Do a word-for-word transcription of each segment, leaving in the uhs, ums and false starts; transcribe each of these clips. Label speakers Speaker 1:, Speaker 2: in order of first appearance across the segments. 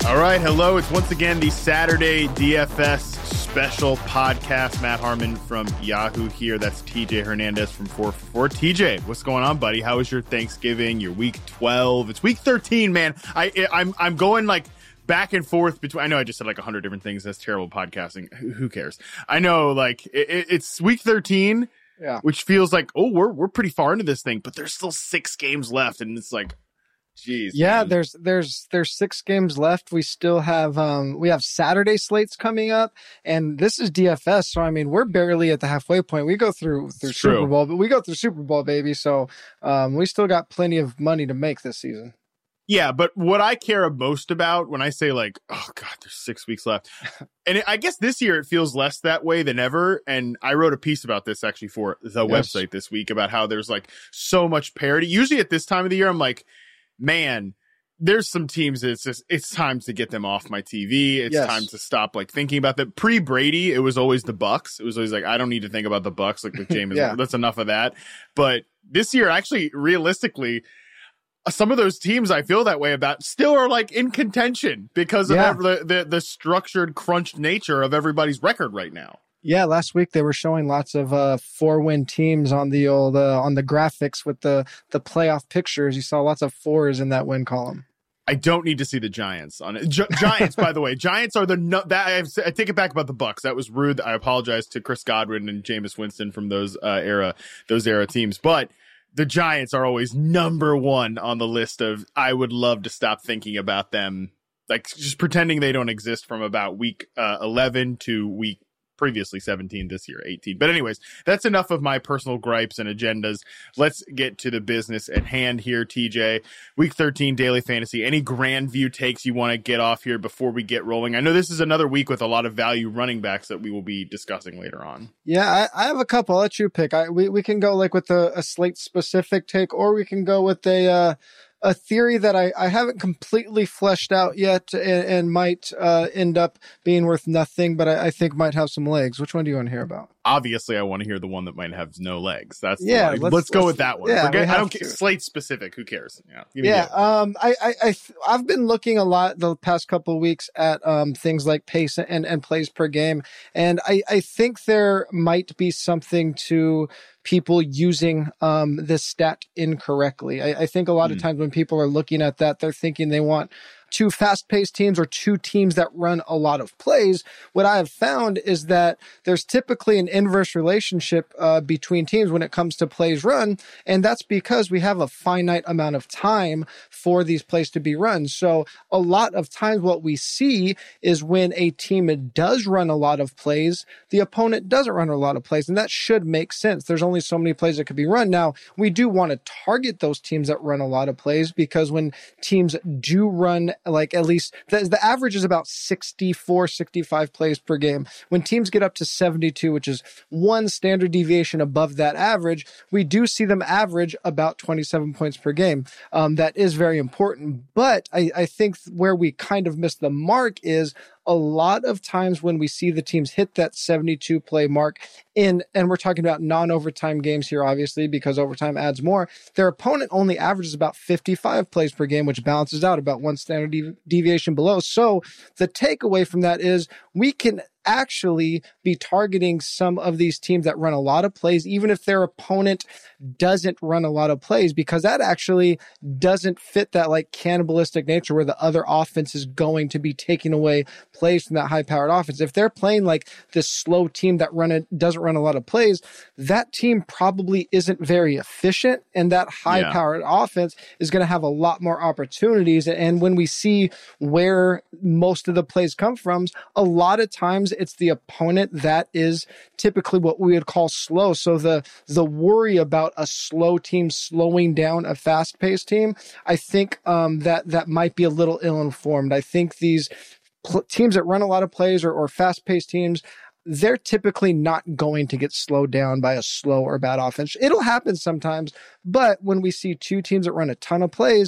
Speaker 1: All right, hello. It's once again the Saturday D F S special podcast. Matt Harmon from Yahoo here. That's T J Hernandez from four for four. T J, what's going on, buddy? How was your Thanksgiving? Your week twelve? It's week thirteen, man. I, I'm I'm going like back and forth between. I know I just said like a hundred different things. That's terrible podcasting. Who, who cares? I know, like it, it's week thirteen,
Speaker 2: yeah,
Speaker 1: which feels like oh we're we're pretty far into this thing, but there's still six games left, and it's like. Jeez,
Speaker 2: yeah,
Speaker 1: man.
Speaker 2: there's there's there's six games left. We still have um we have Saturday slates coming up, and this is D F S, so I mean we're barely at the halfway point. We go through through
Speaker 1: It's
Speaker 2: Super
Speaker 1: true.
Speaker 2: Bowl, but we go through Super Bowl, baby. So um we still got plenty of money to make this season.
Speaker 1: Yeah, but what I care most about when I say like, oh God, there's six weeks left. And it, I guess this year it feels less that way than ever. And I wrote a piece about this actually for the
Speaker 2: Yes.
Speaker 1: website this week about how there's like so much parity. Usually at this time of the year, I'm like, man, there's some teams that it's just, it's time to get them off my T V. It's
Speaker 2: Yes.
Speaker 1: time to stop like thinking about them. Pre-Brady, it was always the Bucks. It was always like, I don't need to think about the Bucks. Like with Jameis,
Speaker 2: Yeah.
Speaker 1: that's enough of that. But this year, actually, realistically, some of those teams I feel that way about still are like in contention because of
Speaker 2: Yeah.
Speaker 1: ev- the, the the structured, crunched nature of everybody's record right now.
Speaker 2: Yeah, last week they were showing lots of uh, four-win teams on the old uh, on the graphics with the the playoff pictures. You saw lots of fours in that win column.
Speaker 1: I don't need to see the Giants on it. Gi- Giants, by the way, Giants are the no- that I, have, I take it back about the Bucks. That was rude. I apologize to Chris Godwin and Jameis Winston from those uh, era those era teams, but the Giants are always number one on the list of I would love to stop thinking about them, like just pretending they don't exist from about week uh, eleven to week previously seventeen, this year eighteen. But anyways, that's enough of my personal gripes and agendas. Let's get to the business at hand here, T J. Week thirteen daily fantasy. Any grand view takes you want to get off here before we get rolling? I know this is another week with a lot of value running backs that we will be discussing later on.
Speaker 2: Yeah, I, I have a couple. I'll let you pick. I, we, we can go like with a, a slate specific take, or we can go with a, uh, a theory that I, I haven't completely fleshed out yet and, and might uh, end up being worth nothing, but I, I think might have some legs. Which one do you want to hear about?
Speaker 1: Obviously, I want to hear the one that might have no legs. That's the
Speaker 2: Yeah,
Speaker 1: one.
Speaker 2: let's-
Speaker 1: Let's, go
Speaker 2: let's-
Speaker 1: with that one.
Speaker 2: yeah,
Speaker 1: Forget,
Speaker 2: we
Speaker 1: I
Speaker 2: have
Speaker 1: don't
Speaker 2: to.
Speaker 1: care. Slate specific. Who cares? Yeah. give me
Speaker 2: Yeah,
Speaker 1: the-
Speaker 2: um, I, I, I, I've been looking a lot the past couple of weeks at um things like pace and, and plays per game, and I, I think there might be something to people using um this stat incorrectly. I, I think a lot of
Speaker 1: Hmm.
Speaker 2: times when people are looking at that, they're thinking they want two fast-paced teams or two teams that run a lot of plays. What I have found is that there's typically an inverse relationship uh, between teams when it comes to plays run, and that's because we have a finite amount of time for these plays to be run. So a lot of times what we see is when a team does run a lot of plays, the opponent doesn't run a lot of plays, and that should make sense. There's only so many plays that could be run. Now, we do want to target those teams that run a lot of plays, because when teams do run like at least the, the average is about sixty-four, sixty-five plays per game. When teams get up to seventy-two, which is one standard deviation above that average, we do see them average about twenty-seven points per game. Um, that is very important. But I, I think where we kind of miss the mark is a lot of times when we see the teams hit that seventy-two play mark in, and we're talking about non-overtime games here, obviously, because overtime adds more, their opponent only averages about fifty-five plays per game, which balances out about one standard dev- deviation below. So the takeaway from that is we can actually be targeting some of these teams that run a lot of plays, even if their opponent doesn't run a lot of plays, because that actually doesn't fit that like cannibalistic nature where the other offense is going to be taking away plays from that high powered offense. If they're playing like this slow team that run it doesn't run a lot of plays, that team probably isn't very efficient, and that high powered yeah. offense is going to have a lot more opportunities. And when we see where most of the plays come from, a lot of times it's the opponent that is typically what we would call slow. So the the worry about a slow team slowing down a fast-paced team, I think um, that that might be a little ill-informed. I think these pl- teams that run a lot of plays or, or fast-paced teams, they're typically not going to get slowed down by a slow or bad offense. It'll happen sometimes, but when we see two teams that run a ton of plays,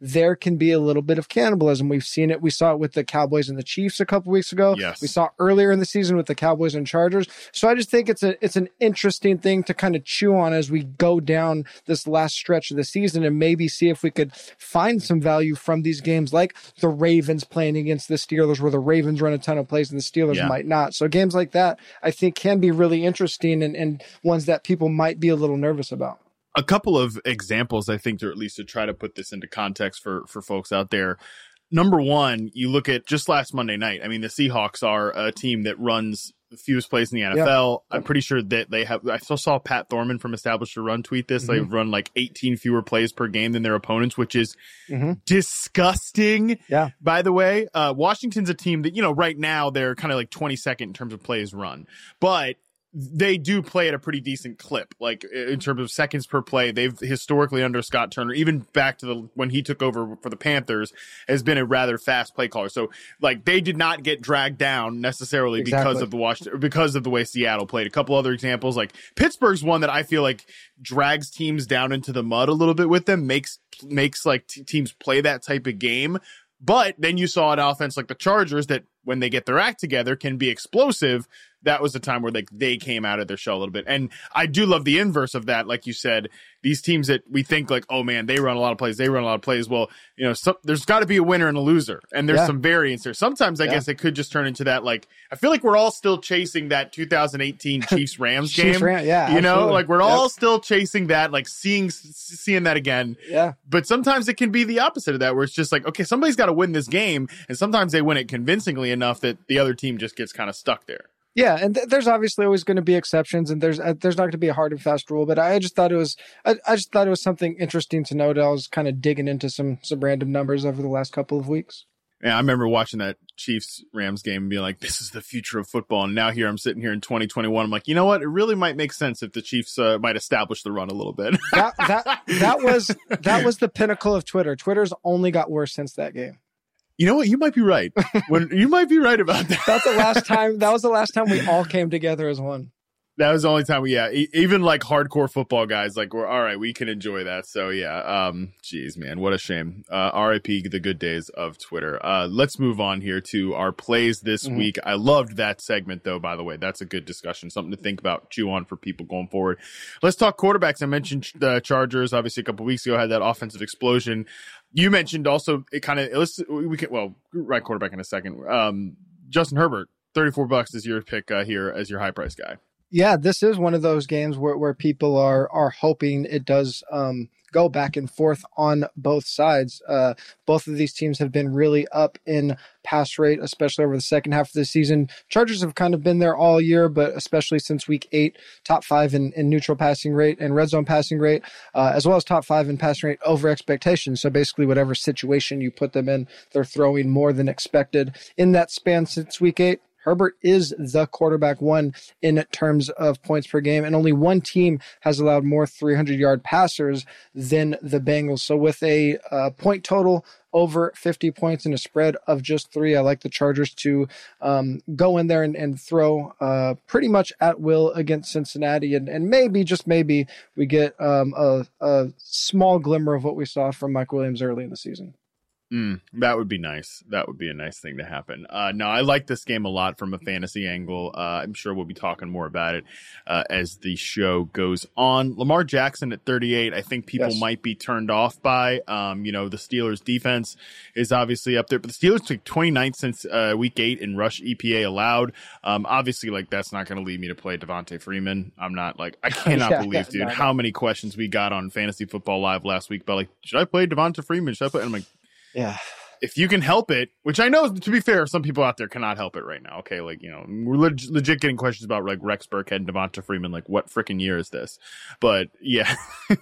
Speaker 2: there can be a little bit of cannibalism. We've seen it. We saw it with the Cowboys and the Chiefs a couple weeks ago.
Speaker 1: Yes.
Speaker 2: We saw earlier in the season with the Cowboys and Chargers. So I just think it's a it's an interesting thing to kind of chew on as we go down this last stretch of the season and maybe see if we could find some value from these games, like the Ravens playing against the Steelers, where the Ravens run a ton of plays and the Steelers
Speaker 1: Yeah.
Speaker 2: might not. So games like that, I think, can be really interesting and, and ones that people might be a little nervous about.
Speaker 1: A couple of examples, I think, or at least to try to put this into context for, for folks out there. Number one, you look at just last Monday night. I mean, the Seahawks are a team that runs the fewest plays in the N F L. Yeah. I'm pretty sure that they have, I still saw Pat Thorman from Established to Run tweet this. Mm-hmm. They've run like eighteen fewer plays per game than their opponents, which is mm-hmm. disgusting.
Speaker 2: Yeah.
Speaker 1: By the way, uh, Washington's a team that, you know, right now they're kind of like twenty-second in terms of plays run, but they do play at a pretty decent clip, like in terms of seconds per play. They've historically under Scott Turner, even back to the when he took over for the Panthers, has been a rather fast play caller. So like they did not get dragged down necessarily exactly. because of the Washington, because of the way Seattle played. A couple other examples, like Pittsburgh's one that I feel like drags teams down into the mud a little bit with them, makes makes like t- teams play that type of game. But then you saw an offense like the Chargers that when they get their act together can be explosive. That was the time where like they came out of their shell a little bit. And I do love the inverse of that. Like you said, these teams that we think like, oh man, they run a lot of plays. They run a lot of plays. Well, you know, some, there's got to be a winner and a loser. And there's yeah. some variance here. Sometimes I yeah. guess it could just turn into that. Like, I feel like we're all still chasing that two thousand eighteen Chiefs Rams game.
Speaker 2: Chiefs, Ram, yeah,
Speaker 1: you
Speaker 2: absolutely.
Speaker 1: know, like we're
Speaker 2: yep.
Speaker 1: all still chasing that, like seeing, seeing that again.
Speaker 2: Yeah.
Speaker 1: But sometimes it can be the opposite of that, where it's just like, okay, somebody's got to win this game. And sometimes they win it convincingly enough that the other team just gets kind of stuck there.
Speaker 2: Yeah, and th- there's obviously always going to be exceptions, and there's uh, there's not going to be a hard and fast rule. But I just thought it was I, I just thought it was something interesting to note. I was kind of digging into some some random numbers over the last couple of weeks.
Speaker 1: Yeah, I remember watching that Chiefs Rams game and being like, "This is the future of football." And now here I'm sitting here in twenty twenty-one. I'm like, you know what? It really might make sense if the Chiefs uh, might establish the run a little bit.
Speaker 2: that that that was that was the pinnacle of Twitter. Twitter's only got worse since that game.
Speaker 1: You know what? You might be right. When you might be right about that.
Speaker 2: That's the last time. That was the last time we all came together as one.
Speaker 1: That was the only time we, yeah, e- even like hardcore football guys, like we're all right. We can enjoy that. So yeah, um, geez, man, what a shame. Uh, R I P the good days of Twitter. Uh, let's move on here to our plays this mm-hmm. week. I loved that segment though, by the way. That's a good discussion, something to think about, chew on for people going forward. Let's talk quarterbacks. I mentioned the Chargers, obviously a couple weeks ago, had that offensive explosion. You mentioned also it kind of, we can, well, right quarterback in a second. Um, Justin Herbert, thirty-four bucks is your pick uh, here as your high price guy.
Speaker 2: Yeah, this is one of those games where, where people are are hoping it does um, go back and forth on both sides. Uh, both of these teams have been really up in pass rate, especially over the second half of the season. Chargers have kind of been there all year, but especially since week eight, top five in, in neutral passing rate and red zone passing rate, uh, as well as top five in passing rate over expectations. So basically whatever situation you put them in, they're throwing more than expected. In that span since week eight, Herbert is the quarterback one in terms of points per game, and only one team has allowed more three hundred yard passers than the Bengals. So with a uh, point total over fifty points and a spread of just three, I like the Chargers to um, go in there and, and throw uh, pretty much at will against Cincinnati. And, and maybe, just maybe, we get um, a, a small glimmer of what we saw from Mike Williams early in the season.
Speaker 1: Mm, that would be nice. That would be a nice thing to happen. Uh, no, I like this game a lot from a fantasy angle. Uh, I'm sure we'll be talking more about it uh, as the show goes on. Lamar Jackson at thirty-eight, I think people yes. might be turned off by. Um, you know, the Steelers defense is obviously up there, but the Steelers took twenty-ninth since uh, week eight in rush E P A allowed. Um, obviously, like that's not going to lead me to play Devontae Freeman. I'm not like, I cannot yeah, believe, dude, no, how no. many questions we got on Fantasy Football Live last week about like, should I play Devontae Freeman? Should I play? And I'm like,
Speaker 2: yeah.
Speaker 1: If you can help it, which I know, to be fair, some people out there cannot help it right now. Okay, like, you know, we're leg- legit getting questions about like Rex Burkhead and Devonta Freeman. Like, what freaking year is this? But yeah,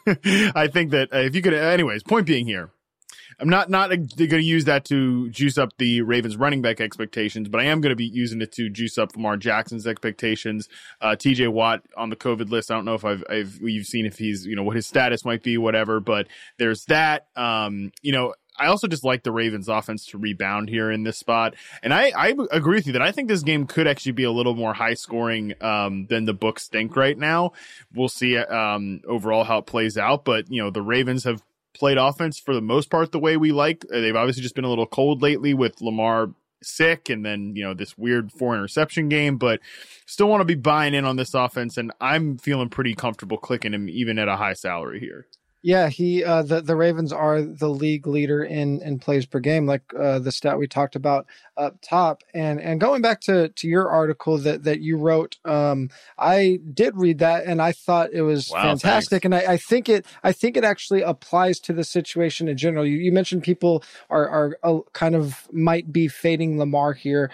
Speaker 1: I think that uh, if you could, anyways, point being here, I'm not not going to use that to juice up the Ravens running back expectations, but I am going to be using it to juice up Lamar Jackson's expectations. Uh, T J Watt on the COVID list. I don't know if I've, I've you've seen if he's, you know, what his status might be, whatever. But there's that. Um, you know. I also just like the Ravens offense to rebound here in this spot. And I, I agree with you that I think this game could actually be a little more high scoring um, than the books think right now. We'll see um, overall how it plays out. But, you know, the Ravens have played offense for the most part the way we like. They've obviously just been a little cold lately with Lamar sick and then, you know, this weird four interception game, but still want to be buying in on this offense. And I'm feeling pretty comfortable clicking him even at a high salary here.
Speaker 2: Yeah, he uh, the the Ravens are the league leader in in plays per game, like uh, the stat we talked about up top. And and going back to to your article that that you wrote, um, I did read that and I thought it was
Speaker 1: wow,
Speaker 2: fantastic.
Speaker 1: thanks.
Speaker 2: And I, I think it I think it actually applies to the situation in general. You, you mentioned people are are uh, kind of might be fading Lamar here.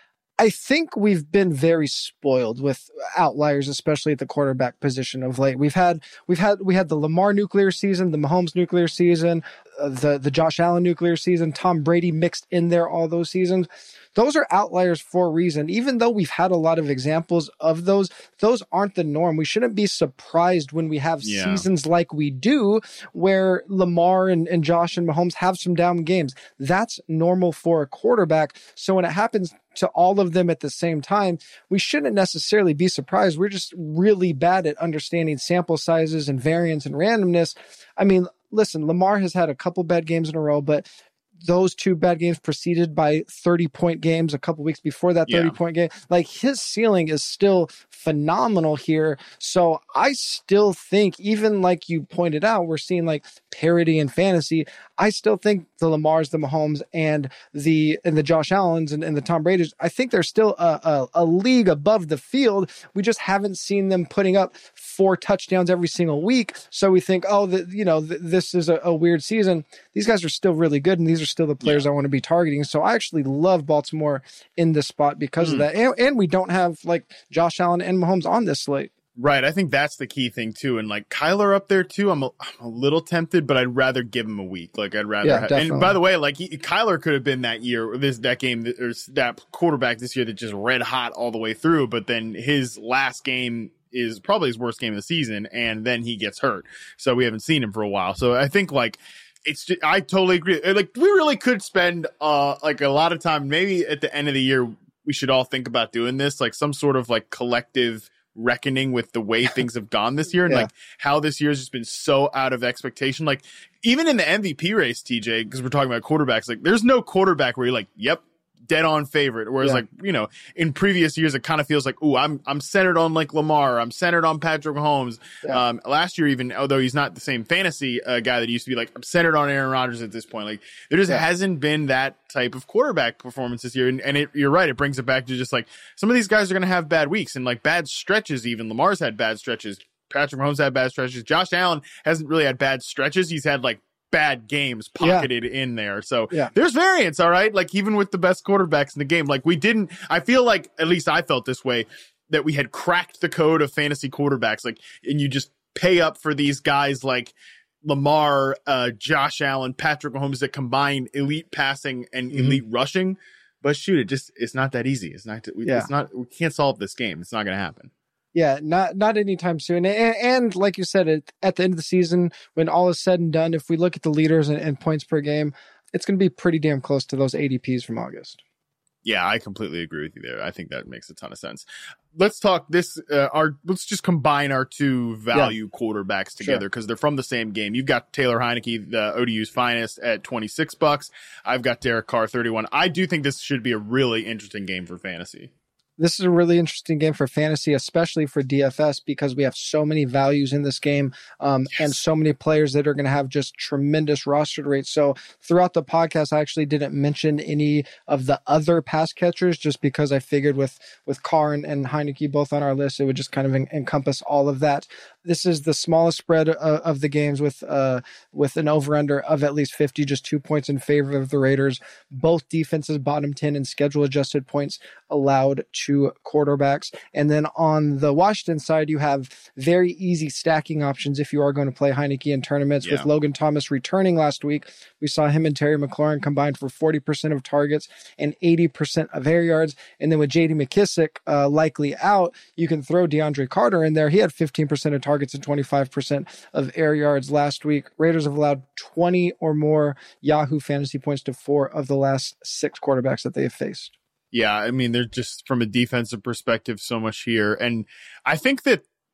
Speaker 2: I think we've been very spoiled with outliers, especially at the quarterback position of late. We've had we've had we had the Lamar nuclear season, the Mahomes nuclear season, uh, the the Josh Allen nuclear season, Tom Brady mixed in there all those seasons. Those are outliers for a reason. Even though we've had a lot of examples of those, those aren't the norm. We shouldn't be surprised when we have yeah. seasons like we do where Lamar and, and Josh and Mahomes have some down games. That's normal for a quarterback. So when it happens to all of them at the same time, we shouldn't necessarily be surprised. We're just really bad at understanding sample sizes and variance and randomness. I mean, listen, Lamar has had a couple bad games in a row, but those two bad games preceded by thirty point games a couple weeks before that thirty yeah. point game. Like his ceiling is still phenomenal here. So I still think, even like you pointed out, we're seeing like parity in fantasy. I still think the Lamars, the Mahomes, and the and the Josh Allens and, and the Tom Brady's, I think they're still a, a, a league above the field. We just haven't seen them putting up four touchdowns every single week. So we think, oh, the, you know, th- this is a, a weird season. These guys are still really good, and these are still the players yeah. I want to be targeting. So I actually love Baltimore in this spot because mm. of that. And, and we don't have like Josh Allen and Mahomes on this slate.
Speaker 1: Right. I think that's the key thing too. And like Kyler up there too, I'm a, I'm a little tempted, but I'd rather give him a week. Like I'd rather,
Speaker 2: yeah,
Speaker 1: have, and by the way, like he, Kyler could have been that year, this, that game, or that quarterback this year that just red hot all the way through. But then his last game is probably his worst game of the season. And then he gets hurt. So we haven't seen him for a while. So I think like, it's just, I totally agree. Like we really could spend uh like a lot of time, maybe at the end of the year, we should all think about doing this, like some sort of like collective reckoning with the way things have gone this year and yeah. like how this year has just been so out of expectation. Like even in the M V P race, T J, because we're talking about quarterbacks, like there's no quarterback where you're like, yep, dead on favorite. Whereas yeah. like, you know, in previous years, it kind of feels like, ooh, I'm, I'm centered on like Lamar. I'm centered on Patrick Mahomes. Yeah. Um, last year, even although he's not the same fantasy uh, guy that he used to be, like I'm centered on Aaron Rodgers at this point. Like there just yeah. hasn't been that type of quarterback performance this year. And, and it, you're right. It brings it back to just like some of these guys are going to have bad weeks and like bad stretches. Even Lamar's had bad stretches. Patrick Mahomes had bad stretches. Josh Allen hasn't really had bad stretches. He's had like bad games pocketed yeah. in there. So
Speaker 2: yeah.
Speaker 1: there's variance, all right? Like even with the best quarterbacks in the game, like we didn't, I feel like, at least I felt this way, that we had cracked the code of fantasy quarterbacks. Like, and you just pay up for these guys like Lamar, uh, Josh Allen, Patrick Mahomes that combine elite passing and mm-hmm. elite rushing. But shoot, it just, it's not that easy. It's not, we, yeah. it's not, we can't solve this game. It's not going to happen.
Speaker 2: Yeah, not not anytime soon. And, and like you said, at, at the end of the season, when all is said and done, if we look at the leaders and, and points per game, it's going to be pretty damn close to those A D Ps from August.
Speaker 1: Yeah, I completely agree with you there. I think that makes a ton of sense. Let's talk this. Uh, our let's just combine our two value yeah. quarterbacks together because sure. they're from the same game. You've got Taylor Heineke, the O D U's finest, at twenty-six bucks. I've got Derek Carr, thirty-one. I do think this should be a really interesting game for fantasy.
Speaker 2: This is a really interesting game for fantasy, especially for D F S, because we have so many values in this game um, yes. and so many players that are going to have just tremendous roster rates. So throughout the podcast, I actually didn't mention any of the other pass catchers just because I figured with, with Carr and, and Heineke both on our list, it would just kind of en- encompass all of that. This is the smallest spread of, of the games with uh, with an over-under of at least fifty, just two points in favor of the Raiders. Both defenses bottom ten in schedule-adjusted points allowed to quarterbacks. And then on the Washington side, you have very easy stacking options if you are going to play Heineke in tournaments. Yeah. With Logan Thomas returning last week, we saw him and Terry McLaurin combined for forty percent of targets and eighty percent of air yards. And then with J D McKissick uh, likely out, you can throw DeAndre Carter in there. He had fifteen percent of targets and twenty-five percent of air yards last week. Raiders have allowed twenty or more Yahoo fantasy points to four of the last six quarterbacks that they have faced.
Speaker 1: Yeah, I mean, they're just from a defensive perspective so much here. And I think that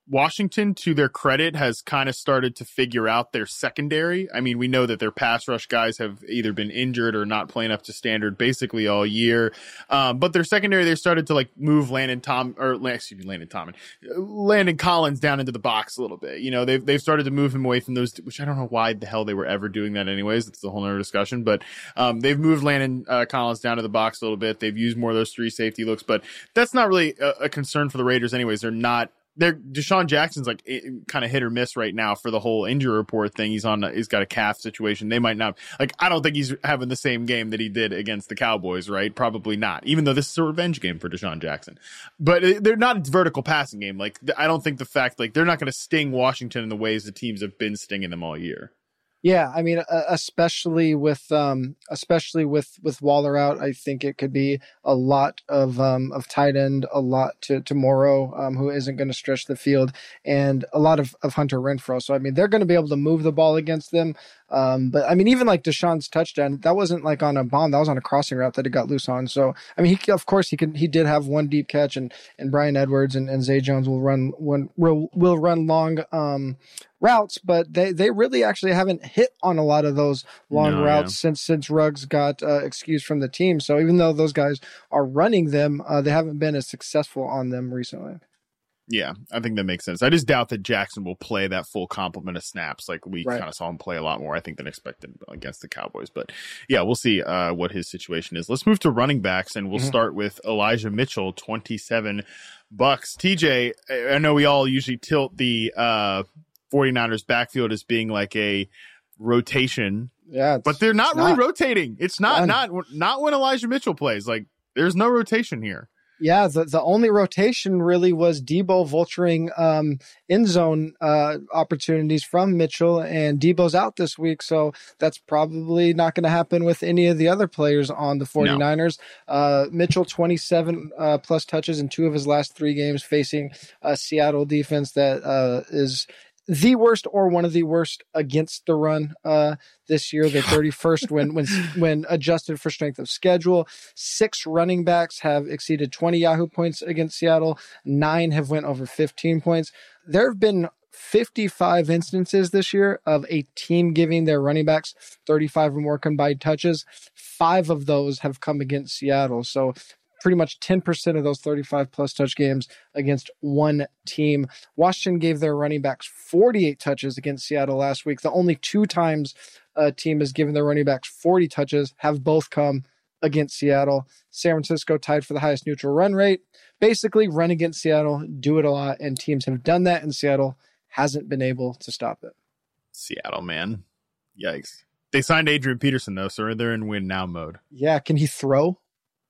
Speaker 1: Washington, to their credit, has kind of started to figure out their secondary. I mean, we know that their pass rush guys have either been injured or not playing up to standard basically all year. Um, but their secondary, they started to like move Landon Tom or excuse me, Landon Tomlin, Landon Collins down into the box a little bit. You know, they've they've started to move him away from those, which I don't know why the hell they were ever doing that anyways. It's a whole nother discussion. But um, they've moved Landon uh, Collins down to the box a little bit. They've used more of those three safety looks, but that's not really a, a concern for the Raiders anyways. They're not. They're Deshaun Jackson's like kind of hit or miss right now for the whole injury report thing. He's on, he's got a calf situation. They might not, like, I don't think he's having the same game that he did against the Cowboys, right? Probably not, even though this is a revenge game for Deshaun Jackson. But they're not a vertical passing game. Like, I don't think the fact, like, they're not going to sting Washington in the ways the teams have been stinging them all year.
Speaker 2: Yeah, I mean, uh, especially with um, especially with, with Waller out, I think it could be a lot of um, of tight end, a lot to, to Morrow, um, who isn't going to stretch the field, and a lot of, of Hunter Renfrow. So, I mean, they're going to be able to move the ball against them. Um, but, I mean, even like Deshaun's touchdown, that wasn't like on a bomb. That was on a crossing route that it got loose on. So, I mean, he of course, he could he did have one deep catch, and, and Brian Edwards and, and Zay Jones will run one will, will run long um, routes, but they, they really actually haven't hit on a lot of those long no, routes yeah. since since Ruggs got uh, excused from the team. So even though those guys are running them, uh, they haven't been as successful on them recently.
Speaker 1: Yeah, I think that makes sense. I just doubt that Jackson will play that full complement of snaps. Like we right. kind of saw him play a lot more, I think, than expected against the Cowboys. But yeah, we'll see uh, what his situation is. Let's move to running backs, and we'll mm-hmm. start with Elijah Mitchell, twenty-seven bucks. T J, I know we all usually tilt the uh, 49ers backfield as being like a rotation.
Speaker 2: Yeah,
Speaker 1: but they're not really not, rotating. It's not, not, not when Elijah Mitchell plays. Like there's no rotation here.
Speaker 2: Yeah, the, the only rotation really was Debo vulturing um, end zone uh, opportunities from Mitchell, and Debo's out this week, so that's probably not going to happen with any of the other players on the 49ers. No. Uh, Mitchell, twenty-seven uh, plus touches in two of his last three games facing a Seattle defense that uh, is the worst or one of the worst against the run uh, this year. The thirty-first when when when adjusted for strength of schedule. Six running backs have exceeded twenty Yahoo points against Seattle. Nine have went over fifteen points. There have been fifty-five instances this year of a team giving their running backs thirty-five or more combined touches. Five of those have come against Seattle. So pretty much ten percent of those thirty-five plus touch games against one team. Washington gave their running backs forty-eight touches against Seattle last week. The only two times a team has given their running backs forty touches have both come against Seattle. San Francisco tied for the highest neutral run rate. Basically, run against Seattle, do it a lot, and teams have done that, and Seattle hasn't been able to stop it.
Speaker 1: Seattle, man. Yikes. They signed Adrian Peterson, though, so they're in win now mode.
Speaker 2: Yeah, can he throw?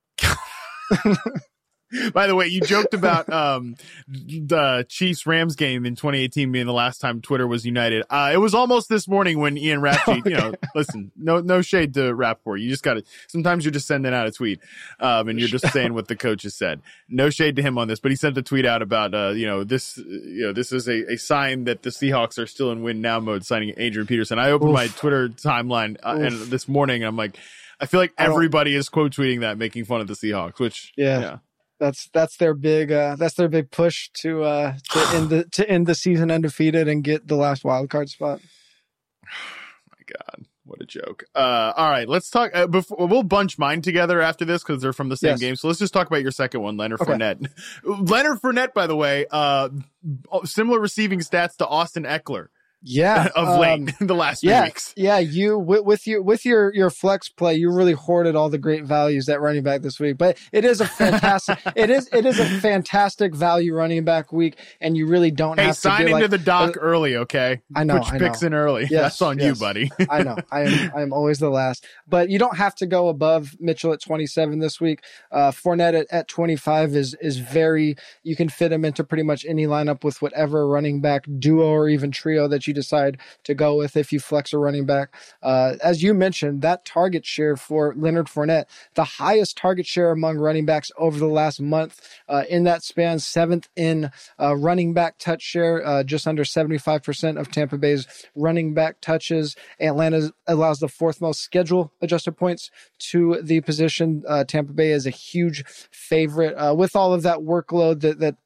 Speaker 1: By the way, you joked about um, the Chiefs-Rams game in twenty eighteen being the last time Twitter was united. Uh, it was almost this morning when Ian Rapoport, okay. you know, listen, no no shade to Rapoport. You just got to, sometimes you're just sending out a tweet um, and you're just saying what the coach has said. No shade to him on this, but he sent a tweet out about, uh, you know, this you know, this is a, a sign that the Seahawks are still in win now mode, signing Adrian Peterson. I opened Oof. my Twitter timeline uh, and this morning, and I'm like, I feel like everybody is quote tweeting that, making fun of the Seahawks, which,
Speaker 2: yeah. yeah. That's that's their big uh, that's their big push to uh, to end the to end the season undefeated and get the last wild card spot.
Speaker 1: My God, what a joke! Uh, all right, let's talk. Uh, before, we'll bunch mine together after this because they're from the same yes. game. So let's just talk about your second one, Leonard okay. Fournette. Leonard Fournette, by the way, uh, similar receiving stats to Austin Eckler.
Speaker 2: Yeah,
Speaker 1: of late um, the last few
Speaker 2: yeah,
Speaker 1: weeks.
Speaker 2: Yeah, you with, with your with your your flex play, you really hoarded all the great values at running back this week. But it is a fantastic it is it is a fantastic value running back week, and you really don't
Speaker 1: hey,
Speaker 2: have to
Speaker 1: sign into
Speaker 2: like,
Speaker 1: the dock uh, early, okay?
Speaker 2: I know,
Speaker 1: Put your
Speaker 2: I
Speaker 1: picks
Speaker 2: know.
Speaker 1: in early.
Speaker 2: Yes,
Speaker 1: That's on
Speaker 2: yes.
Speaker 1: you, buddy.
Speaker 2: I know. I am I am always the last. But you don't have to go above Mitchell at twenty-seven this week. Uh, Fournette at, at twenty-five is is very. You can fit him into pretty much any lineup with whatever running back duo or even trio that you decide to go with if you flex a running back. Uh, as you mentioned, that target share for Leonard Fournette, the highest target share among running backs over the last month. Uh, in that span, seventh in uh, running back touch share, uh, just under seventy-five percent of Tampa Bay's running back touches. Atlanta allows the fourth most schedule adjusted points to the position. Uh, Tampa Bay is a huge favorite uh, with all of that workload that, that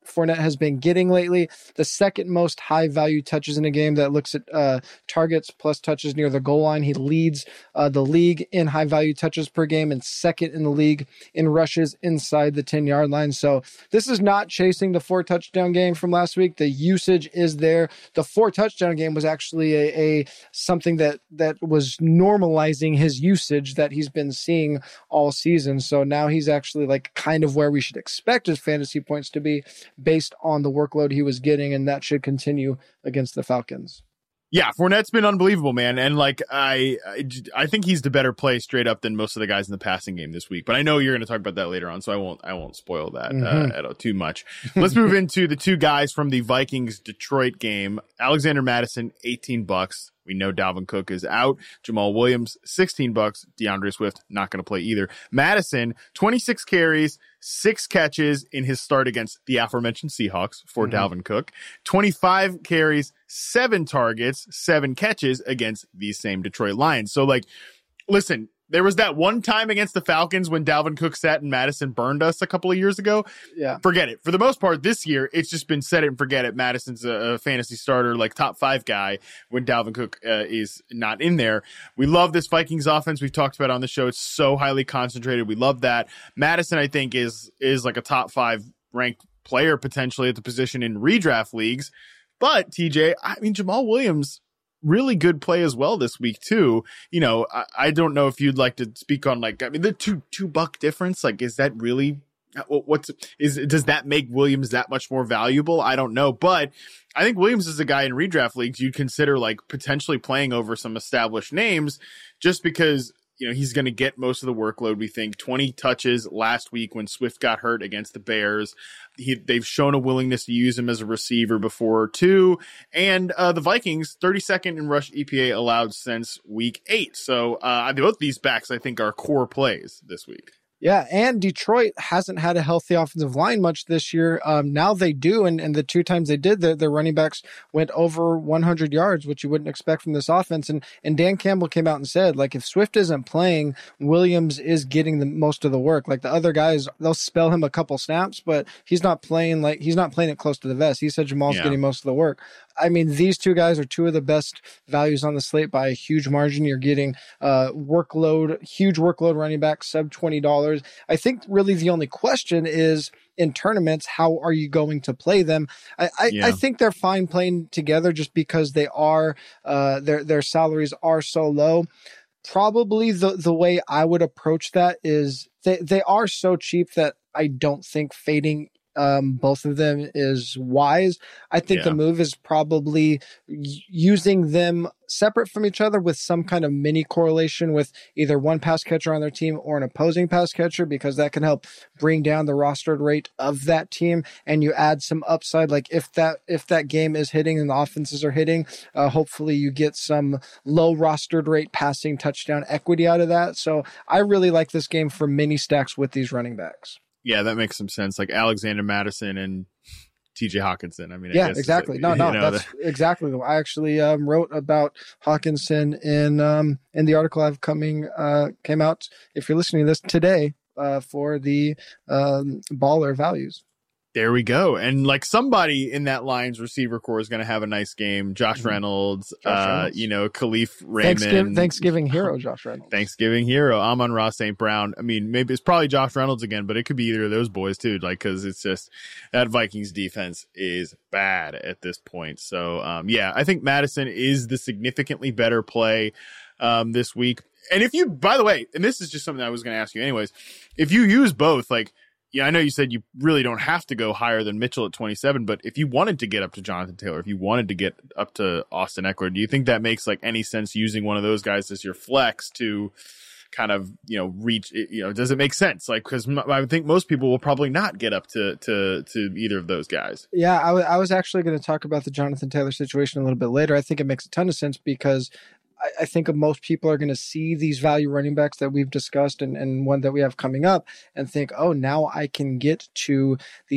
Speaker 2: Fournette has been getting lately. The second most high value touches in a game that looks at uh, targets plus touches near the goal line. He leads uh, the league in high value touches per game and second in the league in rushes inside the ten yard line. So this is not chasing the four touchdown game from last week. The usage is there. The four touchdown game was actually a, a something that, that was normalizing his usage that he's been seeing all season. So now he's actually like kind of where we should expect his fantasy points to be, based on the workload he was getting, and that should continue against the Falcons.
Speaker 1: Yeah, Fournette's been unbelievable, man. And like, I, I, I think he's the better play straight up than most of the guys in the passing game this week. But I know you're going to talk about that later on, so I won't, I won't spoil that mm-hmm. uh, at all, too much. Let's move into the two guys from the Vikings Detroit game. Alexander Mattison, eighteen bucks. We know Dalvin Cook is out. Jamal Williams, sixteen bucks. DeAndre Swift, not going to play either. Madison, twenty-six carries, six catches in his start against the aforementioned Seahawks for mm-hmm. Dalvin Cook. twenty-five carries, seven targets, seven catches against these same Detroit Lions. So, like, listen, there was that one time against the Falcons when Dalvin Cook sat and Madison burned us a couple of years ago.
Speaker 2: Yeah.
Speaker 1: Forget it. For the most part, this year, it's just been set it and forget it. Madison's a, a fantasy starter, like top five guy when Dalvin Cook uh, is not in there. We love this Vikings offense. We've talked about it on the show. It's so highly concentrated. We love that. Madison, I think, is is like a top five ranked player potentially at the position in redraft leagues. But, T J, I mean, Jamal Williams, really good play as well this week too. You know, I, I don't know if you'd like to speak on, like, I mean, the two two buck difference. Like, is that really what's is does that make Williams that much more valuable? I don't know, but I think Williams is a guy in redraft leagues you'd consider like potentially playing over some established names, just because, you know, he's going to get most of the workload. We think twenty touches last week when Swift got hurt against the Bears. He, they've shown a willingness to use him as a receiver before too. And uh, the Vikings, thirty-second in rush E P A allowed since week eight. So uh, both these backs, I think, are core plays this week.
Speaker 2: Yeah, and Detroit hasn't had a healthy offensive line much this year. Um, now they do, and, and the two times they did, their, their running backs went over one hundred yards, which you wouldn't expect from this offense. And and Dan Campbell came out and said, like, if Swift isn't playing, Williams is getting the most of the work. Like, the other guys, they'll spell him a couple snaps, but he's not playing like he's not playing it close to the vest. He said Jamal's yeah. getting most of the work. I mean, these two guys are two of the best values on the slate by a huge margin. You're getting uh, workload, huge workload running back, sub twenty dollars. I think really the only question is in tournaments, how are you going to play them? I, I, yeah. I think they're fine playing together just because they are, uh, their, their salaries are so low. Probably the, the way I would approach that is they, they are so cheap that I don't think fading Um, both of them is wise. I think yeah. the move is probably y- using them separate from each other with some kind of mini correlation with either one pass catcher on their team or an opposing pass catcher, because that can help bring down the rostered rate of that team. And you add some upside, like if that if that game is hitting and the offenses are hitting, uh, hopefully you get some low rostered rate passing touchdown equity out of that. So I really like this game for mini stacks with these running backs.
Speaker 1: Yeah, that makes some sense. Like Alexander Mattison and T J Hawkinson. I mean, I
Speaker 2: yeah,
Speaker 1: guess
Speaker 2: exactly. No, no, you know, that's the... exactly. I actually um, wrote about Hawkinson in um, in the article I've coming uh, came out. If you're listening to this today, uh, for the um, baller values.
Speaker 1: There we go. And like somebody in that Lions receiver core is going to have a nice game. Josh Reynolds, Josh uh, Reynolds. you know, Khalif Raymond.
Speaker 2: Thanksgiving, Thanksgiving hero, Josh Reynolds.
Speaker 1: Thanksgiving hero, Amon-Ra Saint Brown. I mean, maybe it's probably Josh Reynolds again, but it could be either of those boys too. Like, cause it's just that Vikings defense is bad at this point. So, um, yeah, I think Madison is the significantly better play, um, this week. And if you, by the way, and this is just something I was going to ask you anyways, if you use both, like, yeah, I know you said you really don't have to go higher than Mitchell at twenty-seven, but if you wanted to get up to Jonathan Taylor, if you wanted to get up to Austin Eckler, do you think that makes like any sense using one of those guys as your flex to kind of, you know, reach, you know, does it make sense? Like, because I think most people will probably not get up to to to either of those guys.
Speaker 2: Yeah, I, w- I was actually going to talk about the Jonathan Taylor situation a little bit later. I think it makes a ton of sense because I think most people are going to see these value running backs that we've discussed and, and one that we have coming up and think, oh, now I can get to these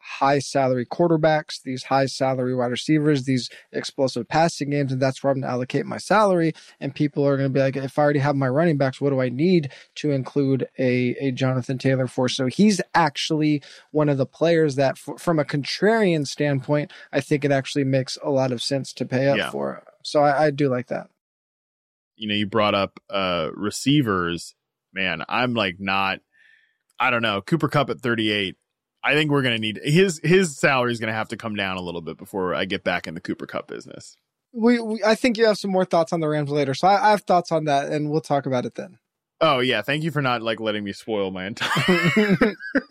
Speaker 2: high salary quarterbacks, these high salary wide receivers, these explosive passing games, and that's where I'm going to allocate my salary. And people are going to be like, if I already have my running backs, what do I need to include a, a Jonathan Taylor for? So he's actually one of the players that, f- from a contrarian standpoint, I think it actually makes a lot of sense to pay up yeah. for. So I, I do like that.
Speaker 1: You know, you brought up uh, receivers. Man, I'm like not, I don't know, Cooper Kupp at thirty-eight. I think we're going to need his his salary is going to have to come down a little bit before I get back in the Cooper Kupp business.
Speaker 2: We, we I think you have some more thoughts on the Rams later, so I, I have thoughts on that, and we'll talk about it then.
Speaker 1: Oh yeah, thank you for not like letting me spoil my entire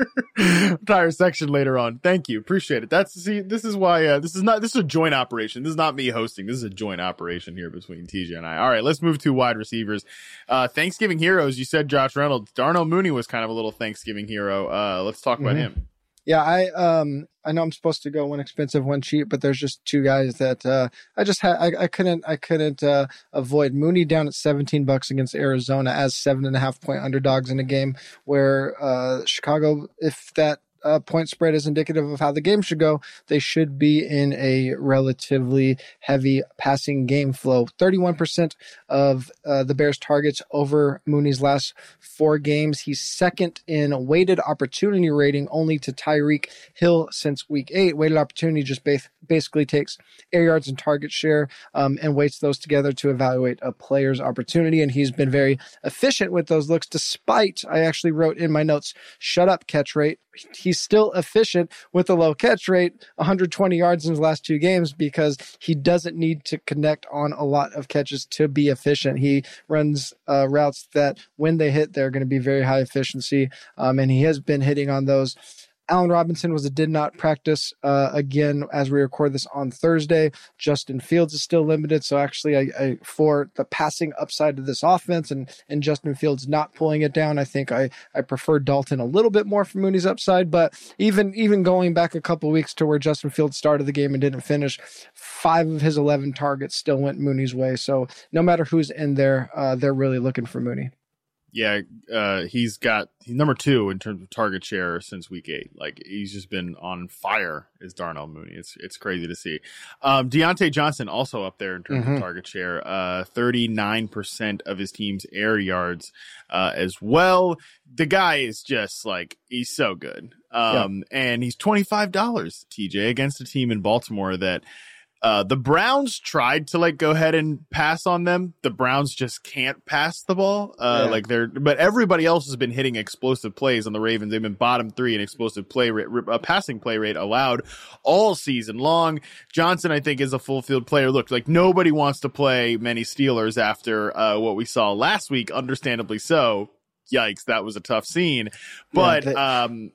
Speaker 1: entire section later on. Thank you, appreciate it. That's see, this is why uh, this is not this is a joint operation. This is not me hosting. This is a joint operation here between T J and I. All right, let's move to wide receivers. Uh, Thanksgiving heroes. You said Josh Reynolds. Darnell Mooney was kind of a little Thanksgiving hero. Uh, let's talk about mm-hmm. him.
Speaker 2: Yeah, I um I know I'm supposed to go one expensive, one cheap, but there's just two guys that uh, I just had I, I couldn't I couldn't uh, avoid. Mooney down at seventeen bucks against Arizona as seven and a half point underdogs in a game where uh, Chicago, if that uh, point spread is indicative of how the game should go, they should be in a relatively heavy passing game flow. thirty-one percent of uh, the Bears' targets over Mooney's last four games. He's second in weighted opportunity rating, only to Tyreek Hill since week eight. Weighted opportunity just ba- basically takes air yards and target share um, and weights those together to evaluate a player's opportunity. And he's been very efficient with those looks, despite, I actually wrote in my notes, shut up catch rate. He's still efficient with a low catch rate, one hundred twenty yards in his last two games, because he doesn't need to connect on a lot of catches to be efficient. He runs uh, routes that when they hit, they're going to be very high efficiency. Um, and he has been hitting on those. Allen Robinson was a did not practice uh, again as we record this on Thursday. Justin Fields is still limited. So actually, I, I, for the passing upside of this offense and, and Justin Fields not pulling it down, I think I, I prefer Dalton a little bit more for Mooney's upside. But even, even going back a couple weeks to where Justin Fields started the game and didn't finish, five of his eleven targets still went Mooney's way. So no matter who's in there, uh, they're really looking for Mooney.
Speaker 1: Yeah, uh, he's got he's number two in terms of target share since week eight. Like, he's just been on fire, is Darnell Mooney. It's it's crazy to see. Um, Deontay Johnson also up there in terms mm-hmm. of target share. Uh, thirty-nine percent of his team's air yards uh, as well. The guy is just like, he's so good. Um, yeah. And he's twenty-five dollars, T J, against a team in Baltimore that Uh, the Browns tried to like go ahead and pass on them. The Browns just can't pass the ball. Uh, yeah. like they're, but everybody else has been hitting explosive plays on the Ravens. They've been bottom three in explosive play rate, uh, passing play rate allowed all season long. Johnson, I think, is a full field player. Look, like nobody wants to play many Steelers after uh, what we saw last week. Understandably so. Yikes, that was a tough scene. But yeah, they- um.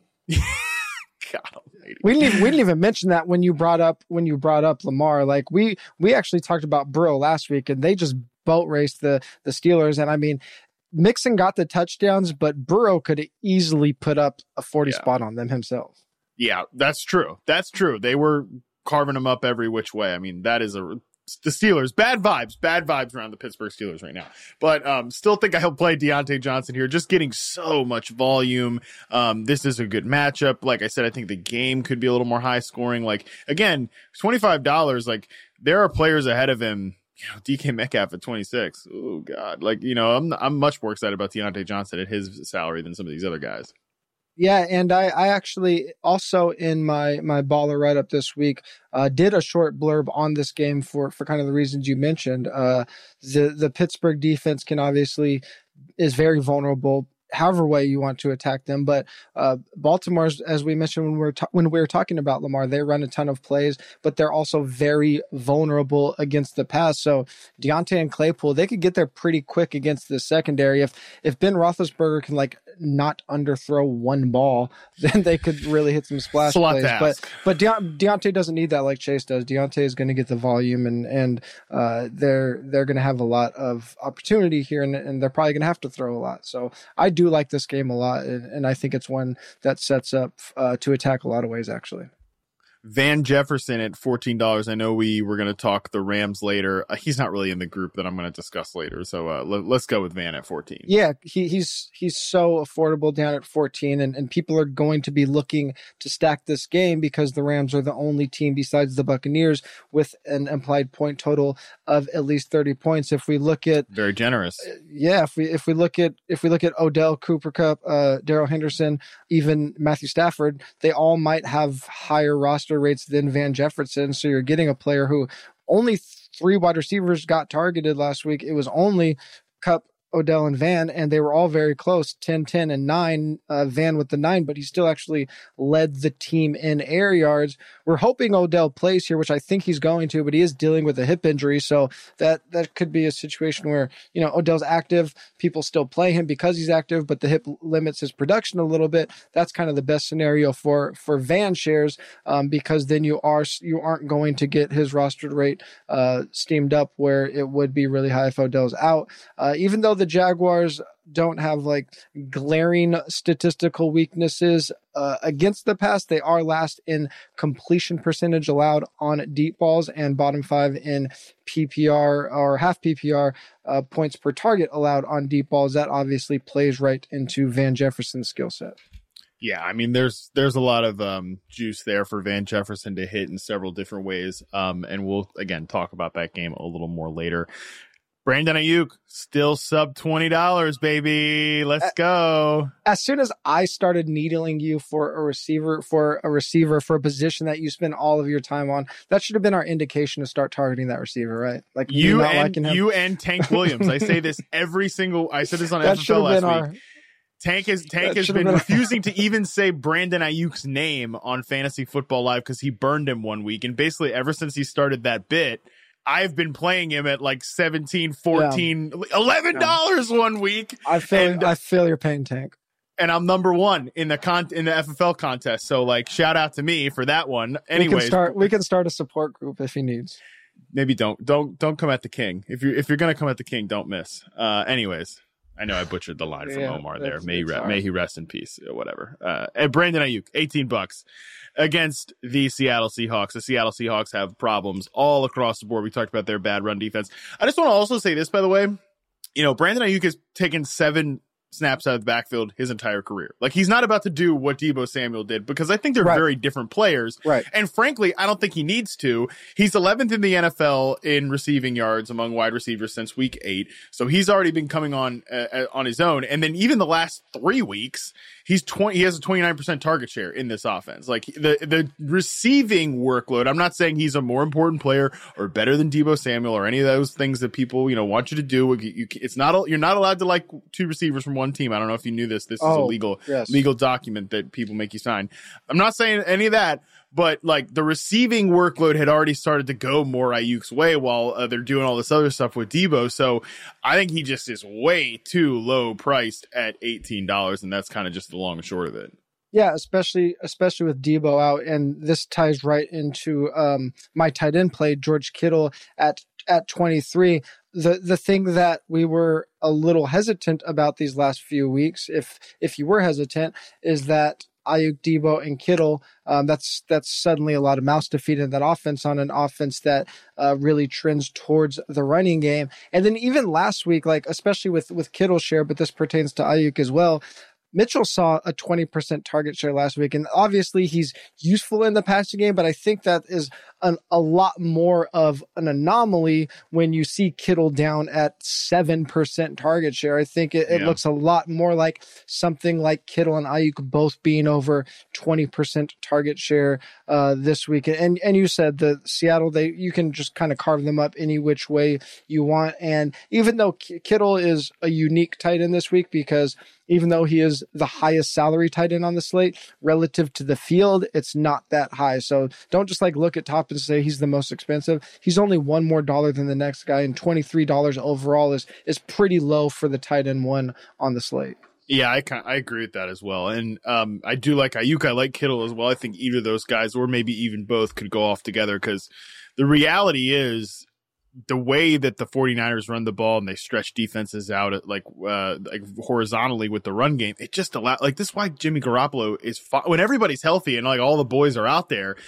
Speaker 1: God,
Speaker 2: we didn't even, we didn't even mention that when you brought up when you brought up Lamar. Like we we actually talked about Burrow last week, and they just boat raced the the Steelers. And I mean, Mixon got the touchdowns, but Burrow could easily put up a forty yeah. spot on them himself.
Speaker 1: Yeah, that's true. That's true. They were carving them up every which way. I mean, that is a the Steelers, bad vibes, bad vibes around the Pittsburgh Steelers right now. But um, still think I'll play Deontay Johnson here, just getting so much volume. Um, this is a good matchup. Like I said, I think the game could be a little more high scoring. Like, again, twenty-five dollars, like there are players ahead of him. You know, D K Metcalf at twenty-six. Oh God. Like, you know, I'm, I'm much more excited about Deontay Johnson at his salary than some of these other guys.
Speaker 2: Yeah, and I, I actually also in my my baller write up this week uh, did a short blurb on this game for for kind of the reasons you mentioned. Uh, the the Pittsburgh defense can obviously is very vulnerable, however way you want to attack them. But uh, Baltimore's, as we mentioned when we were ta- when we were talking about Lamar, they run a ton of plays, but they're also very vulnerable against the pass. So Deontay and Claypool, they could get there pretty quick against the secondary. If if Ben Roethlisberger can like not underthrow one ball, then they could really hit some splash plays. But but De- Deontay doesn't need that like Chase does. Deontay is going to get the volume, and and uh, they're they're going to have a lot of opportunity here, and, and they're probably going to have to throw a lot. So I do like this game a lot, and, and I think it's one that sets up uh, to attack a lot of ways, actually.
Speaker 1: Van Jefferson at fourteen dollars. I know we were going to talk the Rams later. Uh, he's not really in the group that I'm going to discuss later. So uh, l- let's go with Van at fourteen.
Speaker 2: Yeah, he, he's he's so affordable down at fourteen, and, and people are going to be looking to stack this game because the Rams are the only team besides the Buccaneers with an implied point total of at least thirty points. If we look at
Speaker 1: very generous,
Speaker 2: yeah, if we if we look at if we look at Odell, Cooper Kupp, uh, Darrell Henderson, even Matthew Stafford, they all might have higher roster rates than Van Jefferson. So you're getting a player who only three wide receivers got targeted last week. It was only Kupp, Odell, and Van, and they were all very close, ten, ten, and nine, uh, Van with the nine, but he still actually led the team in air yards. We're hoping Odell plays here, which I think he's going to, but he is dealing with a hip injury, so that, that could be a situation where, you know, Odell's active, people still play him because he's active, but the hip limits his production a little bit. That's kind of the best scenario for, for Van shares, um, because then you are, you aren't going to get his rostered rate, uh, steamed up where it would be really high if Odell's out. Uh, even though the Jaguars don't have like glaring statistical weaknesses uh, against the pass, they are last in completion percentage allowed on deep balls and bottom five in P P R or half P P R uh, points per target allowed on deep balls. That obviously plays right into Van Jefferson's skill set.
Speaker 1: Yeah, I mean, there's there's a lot of um, juice there for Van Jefferson to hit in several different ways, um, and we'll again talk about that game a little more later. Brandon Ayuk, still sub twenty dollars, baby. Let's go.
Speaker 2: As soon as I started needling you for a receiver, for a receiver, for a position that you spend all of your time on, that should have been our indication to start targeting that receiver, right? Like
Speaker 1: you
Speaker 2: not
Speaker 1: and
Speaker 2: liking him.
Speaker 1: you and Tank Williams. I say this every single. I said this on F F L last week. Our, Tank has Tank has been, been refusing to even say Brandon Ayuk's name on Fantasy Football Live because he burned him one week, and basically ever since he started that bit, I've been playing him at like seventeen, fourteen, yeah. eleven dollars yeah. one week.
Speaker 2: I feel
Speaker 1: and,
Speaker 2: I feel your pain, Tank.
Speaker 1: And I'm number one in the con in the F F L contest. So like shout out to me for that one. Anyways,
Speaker 2: we can start we can start a support group if he needs.
Speaker 1: Maybe don't don't don't come at the king. If you if you're gonna come at the king, don't miss. Uh anyways. I know I butchered the line from yeah, Omar there. May he, re- may he rest in peace. Whatever. Uh, and Brandon Ayuk, eighteen bucks against the Seattle Seahawks. The Seattle Seahawks have problems all across the board. We talked about their bad run defense. I just want to also say this, by the way. You know, Brandon Ayuk has taken seven snaps out of the backfield his entire career. Like, he's not about to do what Deebo Samuel did because I think they're right. very different players.
Speaker 2: Right.
Speaker 1: And frankly, I don't think he needs to. He's eleventh in the N F L in receiving yards among wide receivers since week eight. So he's already been coming on uh, on his own. And then even the last three weeks, he's twenty. He has a twenty-nine percent target share in this offense. Like the the receiving workload. I'm not saying he's a more important player or better than Deebo Samuel or any of those things that people you know want you to do. You, you, it's not you're not allowed to like two receivers from one team. I don't know if you knew this. This
Speaker 2: oh,
Speaker 1: is a legal
Speaker 2: yes.
Speaker 1: legal document that people make you sign. I'm not saying any of that. But like the receiving workload had already started to go more Ayuk's way while uh, they're doing all this other stuff with Deebo. So I think he just is way too low priced at eighteen dollars. And that's kind of just the long and short of it.
Speaker 2: Yeah, especially especially with Deebo out. And this ties right into um, my tight end play, George Kittle at at twenty-three. The the thing that we were a little hesitant about these last few weeks, if if you were hesitant, is that Ayuk, Deebo, and Kittle, um, that's that's suddenly a lot of mouths to feed in that offense on an offense that uh, really trends towards the running game. And then even last week, like especially with, with Kittle's share, but this pertains to Ayuk as well, Mitchell saw a twenty percent target share last week, and obviously he's useful in the passing game, but I think that is an, a lot more of an anomaly when you see Kittle down at seven percent target share. I think it, it yeah. looks a lot more like something like Kittle and Ayuk both being over twenty percent target share uh, this week. And and you said the Seattle, they you can just kind of carve them up any which way you want. And even though Kittle is a unique tight end this week because even though he is the highest salary tight end on the slate, relative to the field, it's not that high. So don't just like look at top and say he's the most expensive. He's only one more dollar than the next guy, and twenty-three dollars overall is is pretty low for the tight end one on the slate.
Speaker 1: Yeah, I I agree with that as well. And um, I do like Ayuk. I like Kittle as well. I think either of those guys, or maybe even both, could go off together because the reality is, the way that the 49ers run the ball and they stretch defenses out at like uh, like horizontally with the run game, it just allows like this is why Jimmy Garoppolo is fi- when everybody's healthy and like all the boys are out there.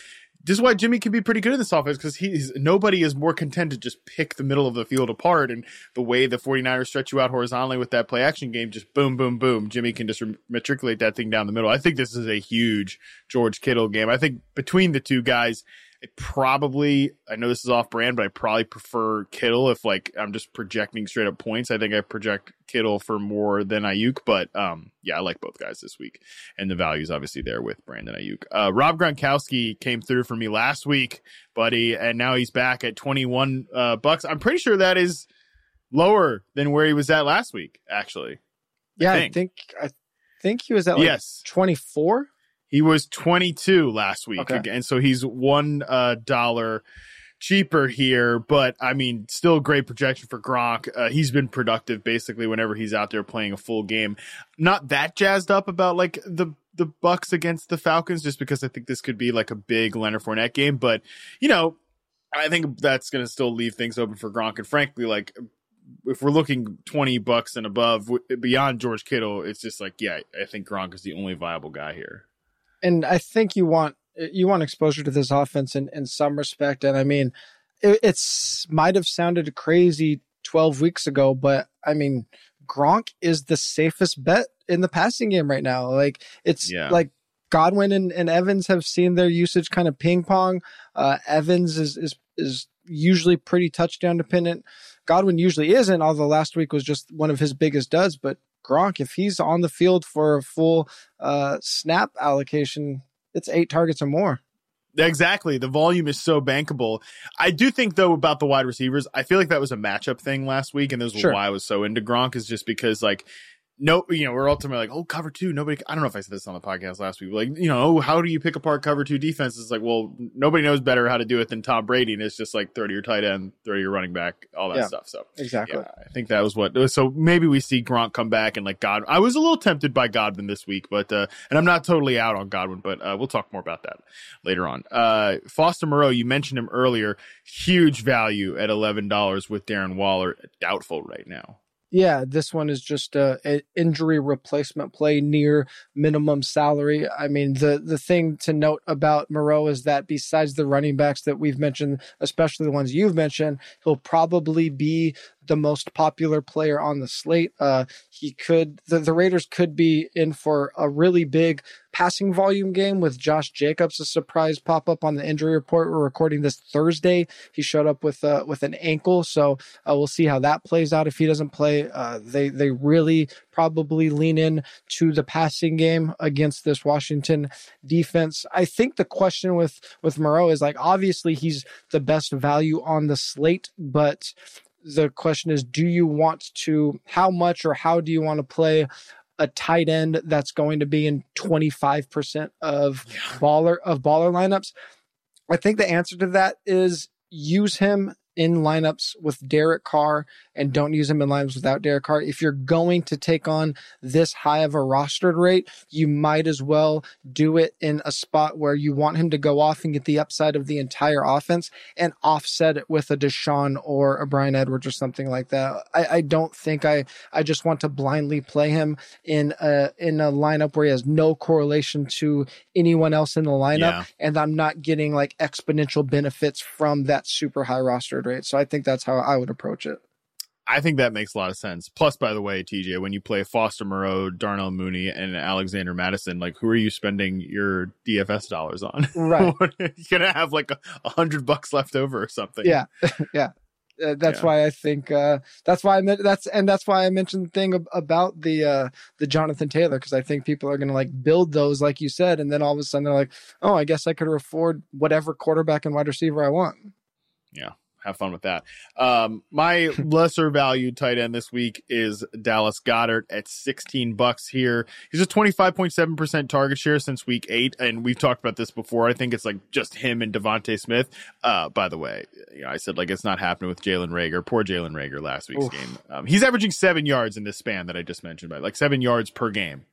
Speaker 1: this is why Jimmy can be pretty good in this offense, because he's nobody is more content to just pick the middle of the field apart. And the way the 49ers stretch you out horizontally with that play action game, just boom, boom, boom. Jimmy can just matriculate that thing down the middle. I think this is a huge George Kittle game. I think between the two guys, it probably, I know this is off brand, but I probably prefer Kittle if like I'm just projecting straight up points. I think I project Kittle for more than Ayuk, but um, yeah, I like both guys this week. And the value is obviously there with Brandon Ayuk. Uh, Rob Gronkowski came through for me last week, buddy, and now he's back at twenty-one uh, bucks. I'm pretty sure that is lower than where he was at last week, actually.
Speaker 2: Yeah,
Speaker 1: I think,
Speaker 2: I think, I think he was at like
Speaker 1: yes.
Speaker 2: twenty-four.
Speaker 1: He was twenty-two last week,
Speaker 2: okay.
Speaker 1: and so he's one uh, dollar cheaper here. But I mean, still great projection for Gronk. Uh, he's been productive basically whenever he's out there playing a full game. Not that jazzed up about like the the Bucks against the Falcons, just because I think this could be like a big Leonard Fournette game. But you know, I think that's going to still leave things open for Gronk. And frankly, like, if we're looking twenty bucks and above beyond George Kittle, it's just like, yeah, I think Gronk is the only viable guy here.
Speaker 2: And I think you want you want exposure to this offense in, in some respect. And I mean, it it's might have sounded crazy twelve weeks ago, but I mean, Gronk is the safest bet in the passing game right now. Like it's yeah. like Godwin and, and Evans have seen their usage kind of ping pong. Uh, Evans is is is usually pretty touchdown dependent. Godwin usually isn't, although last week was just one of his biggest duds. But Gronk, if he's on the field for a full uh, snap allocation, it's eight targets or more.
Speaker 1: Exactly. The volume is so bankable. I do think, though, about the wide receivers, I feel like that was a matchup thing last week, and this is
Speaker 2: sure.
Speaker 1: why I was so into Gronk, is just because, like, no, you know, we're ultimately like, oh, cover two. Nobody, I don't know if I said this on the podcast last week. Like, you know, oh, how do you pick apart cover two defenses? Like, well, nobody knows better how to do it than Tom Brady. And it's just like thirty your tight end, thirty your running back, all that
Speaker 2: yeah,
Speaker 1: stuff. So
Speaker 2: exactly.
Speaker 1: Yeah, I think that was what, so maybe we see Gronk come back and like God, I was a little tempted by Godwin this week, but, uh, and I'm not totally out on Godwin, but, uh, we'll talk more about that later on. Uh, Foster Moreau, you mentioned him earlier, huge value at eleven dollars with Darren Waller, doubtful right now.
Speaker 2: Yeah, this one is just a, a injury replacement play near minimum salary. I mean, the, the thing to note about Moreau is that besides the running backs that we've mentioned, especially the ones you've mentioned, he'll probably be the most popular player on the slate. Uh, he could, the, the Raiders could be in for a really big passing volume game with Josh Jacobs, a surprise pop up on the injury report. We're recording this Thursday. He showed up with uh, with an ankle, so uh, we'll see how that plays out. If he doesn't play, uh, they they really probably lean in to the passing game against this Washington defense. I think the question with with Moreau is, like, obviously he's the best value on the slate, but the question is, do you want to, how much or how do you want to play a tight end that's going to be in twenty-five percent of yeah. baller of baller lineups? I think the answer to that is use him in lineups with Derek Carr and don't use him in lineups without Derek Carr. If you're going to take on this high of a rostered rate, you might as well do it in a spot where you want him to go off and get the upside of the entire offense and offset it with a Deshaun or a Bryan Edwards or something like that. I, I don't think I, I just want to blindly play him in a, in a lineup where he has no correlation to anyone else in the lineup. Yeah. And I'm not getting like exponential benefits from that super high rostered rate. So I think that's how I would approach it.
Speaker 1: I think that makes a lot of sense. Plus, by the way, T J, when you play Foster Moreau, Darnell Mooney, and Alexander Madison, like, who are you spending your D F S dollars on?
Speaker 2: Right.
Speaker 1: You're gonna have like a, a hundred bucks left over or something.
Speaker 2: Yeah, yeah. Uh, that's yeah. why I think uh, that's why I meant that's and that's why I mentioned the thing ab- about the uh, the Jonathan Taylor, because I think people are gonna like build those, like you said, and then all of a sudden they're like, oh, I guess I could afford whatever quarterback and wide receiver I want.
Speaker 1: Yeah. Have fun with that. Um, my lesser valued tight end this week is Dallas Goedert at sixteen bucks here. He's a twenty-five point seven percent target share since week eight. And we've talked about this before. I think it's like just him and Devontae Smith. Uh, by the way, you know, I said like it's not happening with Jalen Reagor. Poor Jalen Reagor last week's Oof. game. Um, he's averaging seven yards in this span that I just mentioned, by like seven yards per game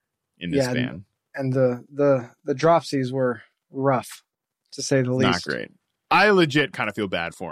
Speaker 1: in this
Speaker 2: yeah,
Speaker 1: span.
Speaker 2: And, and the, the, the dropsies were rough, to say the least.
Speaker 1: Not great. I legit kind of feel bad for him.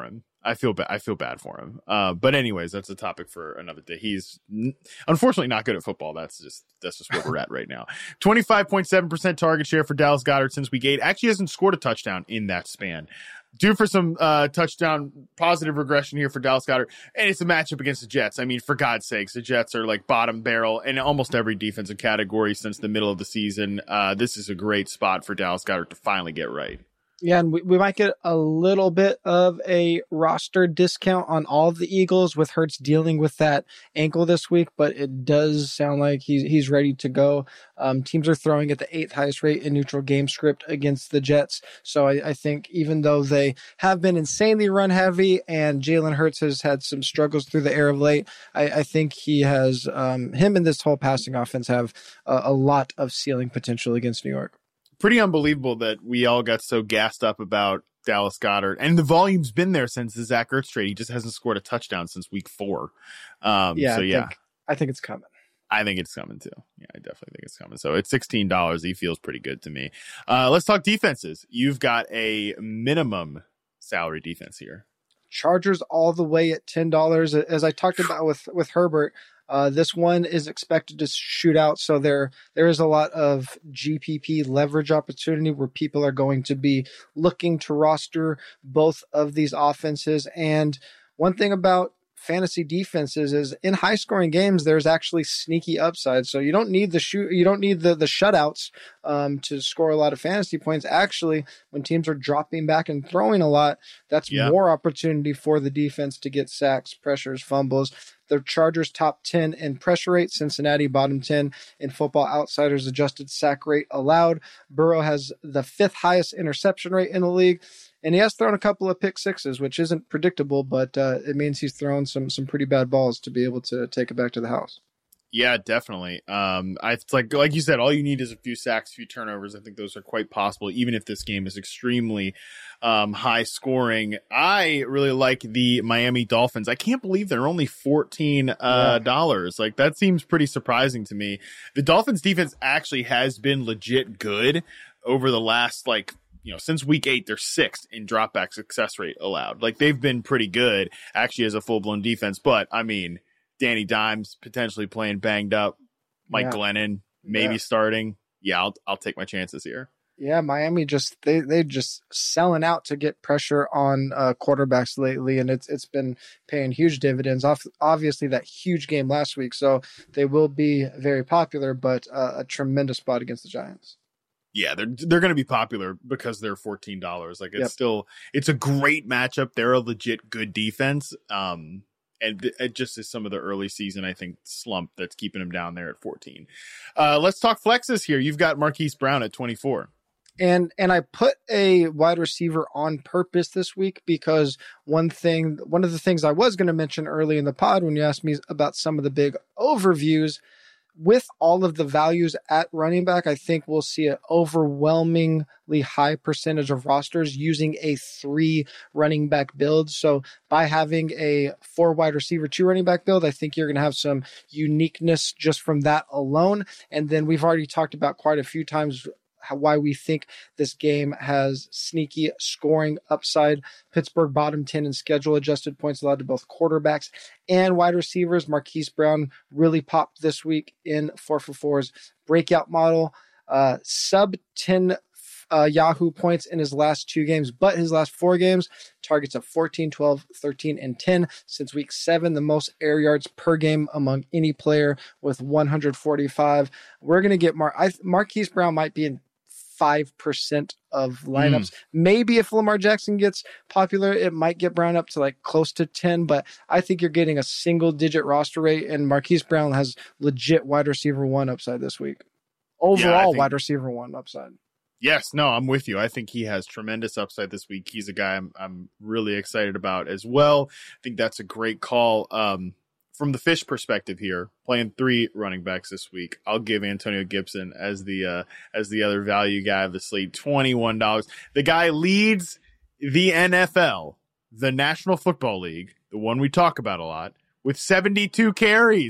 Speaker 1: I feel bad. I feel bad for him. Uh, but anyways, that's a topic for another day. He's n- unfortunately not good at football. That's just that's just where we're at right now. twenty-five point seven percent target share for Dallas Goedert since week eight. Actually hasn't scored a touchdown in that span. Due for some uh, touchdown positive regression here for Dallas Goedert. And it's a matchup against the Jets. I mean, for God's sakes, the Jets are like bottom barrel in almost every defensive category since the middle of the season. Uh, this is a great spot for Dallas Goedert to finally get right.
Speaker 2: Yeah, and we, we might get a little bit of a roster discount on all of the Eagles with Hurts dealing with that ankle this week, but it does sound like he's he's ready to go. Um, teams are throwing at the eighth highest rate in neutral game script against the Jets. So I, I think even though they have been insanely run heavy and Jalen Hurts has had some struggles through the air of late, I, I think he has um, him and this whole passing offense have a, a lot of ceiling potential against New York.
Speaker 1: Pretty unbelievable that we all got so gassed up about Dallas Goedert, and the volume's been there since the Zach Ertz trade. He just hasn't scored a touchdown since week four. Um,
Speaker 2: yeah,
Speaker 1: so
Speaker 2: I
Speaker 1: yeah,
Speaker 2: think, I think it's coming.
Speaker 1: I think it's coming too. Yeah, I definitely think it's coming. So it's sixteen dollars. He feels pretty good to me. Uh, let's talk defenses. You've got a minimum salary defense here.
Speaker 2: Chargers all the way at ten dollars. As I talked about with, with Herbert, Uh, this one is expected to shoot out, so there there is a lot of G P P leverage opportunity where people are going to be looking to roster both of these offenses. And one thing about fantasy defenses is in high scoring games, there's actually sneaky upside. So you don't need the shoot, you don't need the, the shutouts um, to score a lot of fantasy points. Actually, when teams are dropping back and throwing a lot, that's yeah. more opportunity for the defense to get sacks, pressures, fumbles. The Chargers top ten in pressure rate, Cincinnati bottom ten in Football Outsiders adjusted sack rate allowed. Burrow has the fifth highest interception rate in the league. And he has thrown a couple of pick sixes, which isn't predictable, but uh, it means he's thrown some some pretty bad balls to be able to take it back to the house.
Speaker 1: Yeah, definitely. Um, I, it's like like you said, all you need is a few sacks, a few turnovers. I think those are quite possible, even if this game is extremely um, high scoring. I really like the Miami Dolphins. I can't believe they're only fourteen uh, dollars. Yeah. Like that seems pretty surprising to me. The Dolphins defense actually has been legit good over the last like. You know, since week eight, they're sixth in dropback success rate allowed. Like they've been pretty good actually as a full blown defense. But I mean, Danny Dimes potentially playing banged up, Mike yeah. Glennon maybe yeah. starting. Yeah, I'll I'll take my chances here.
Speaker 2: Yeah, Miami just they they just selling out to get pressure on uh, quarterbacks lately, and it's it's been paying huge dividends. Off obviously that huge game last week, so they will be very popular, but uh, a tremendous spot against the Giants.
Speaker 1: Yeah, they're they're going to be popular because they're fourteen dollars. Like it's
Speaker 2: yep.
Speaker 1: still it's a great matchup. They're a legit good defense. Um, and th- it just is some of the early season, I think, slump that's keeping them down there at fourteen. Uh, let's talk flexes here. You've got Marquise Brown at twenty-four.
Speaker 2: And and I put a wide receiver on purpose this week because one thing, one of the things I was going to mention early in the pod when you asked me about some of the big overviews, with all of the values at running back, I think we'll see an overwhelmingly high percentage of rosters using a three running back build. So by having a four wide receiver, two running back build, I think you're going to have some uniqueness just from that alone. And then we've already talked about quite a few times How, why we think this game has sneaky scoring upside. Pittsburgh bottom ten in schedule adjusted points allowed to both quarterbacks and wide receivers. Marquise Brown really popped this week in four for four's breakout model. Uh, sub ten uh, Yahoo points in his last two games, but his last four games, targets of fourteen, twelve, thirteen, and ten since week seven, the most air yards per game among any player with one hundred forty-five. We're going to get Mar- I, Marquise Brown might be in five percent of lineups. Mm. Maybe if Lamar Jackson gets popular, it might get Brown up to like close to ten, but I think you're getting a single digit roster rate, and Marquise Brown has legit wide receiver one upside this week. Overall yeah, think, wide receiver one upside.
Speaker 1: Yes, no, I'm with you. I think he has tremendous upside this week. He's a guy I'm, I'm really excited about as well. I think that's a great call. Um, From the Fish perspective here, playing three running backs this week, I'll give Antonio Gibson as the uh, as the other value guy of the slate, twenty-one dollars. The guy leads the N F L, the National Football League, the one we talk about a lot, with seventy-two carries.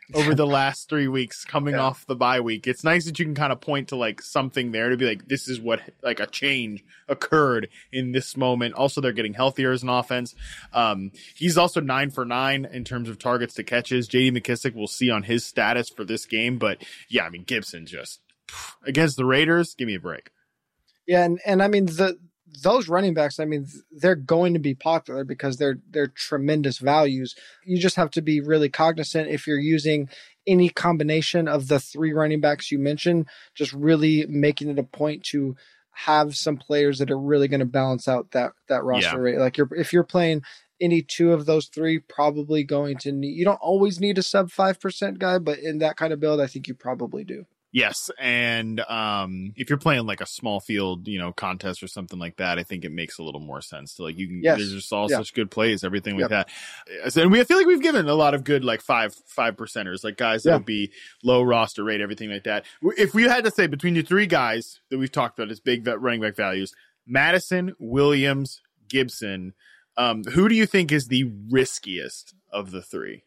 Speaker 1: over the last three weeks coming
Speaker 2: Yeah.
Speaker 1: off the bye week. It's nice that you can kind of point to like something there to be like, this is what like a change occurred in this moment. Also, they're getting healthier as an offense. Um, he's also nine for nine in terms of targets to catches. J D McKissic, we'll see on his status for this game. But yeah, I mean, Gibson just pff, against the Raiders, give me a break.
Speaker 2: Yeah, and, and I mean the those running backs, I mean, they're going to be popular because they're they're tremendous values. You just have to be really cognizant if you're using any combination of the three running backs you mentioned, just really making it a point to have some players that are really going to balance out that that roster
Speaker 1: Yeah.
Speaker 2: rate. Like you're if you're playing any two of those three, probably going to need, you don't always need a sub five percent guy, but in that kind of build, I think you probably do.
Speaker 1: Yes, and um, if you're playing like a small field, you know, contest or something like that, I think it makes a little more sense to like you can.
Speaker 2: Yes.
Speaker 1: There's just all
Speaker 2: Yeah.
Speaker 1: such good plays, everything like
Speaker 2: Yep.
Speaker 1: that. And we I feel like we've given a lot of good like five five percenters, like guys that
Speaker 2: Yeah.
Speaker 1: would be low roster rate, everything like that. If we had to say between the three guys that we've talked about as big vet running back values, Madison, Williams, Gibson, um, who do you think is the riskiest of the three?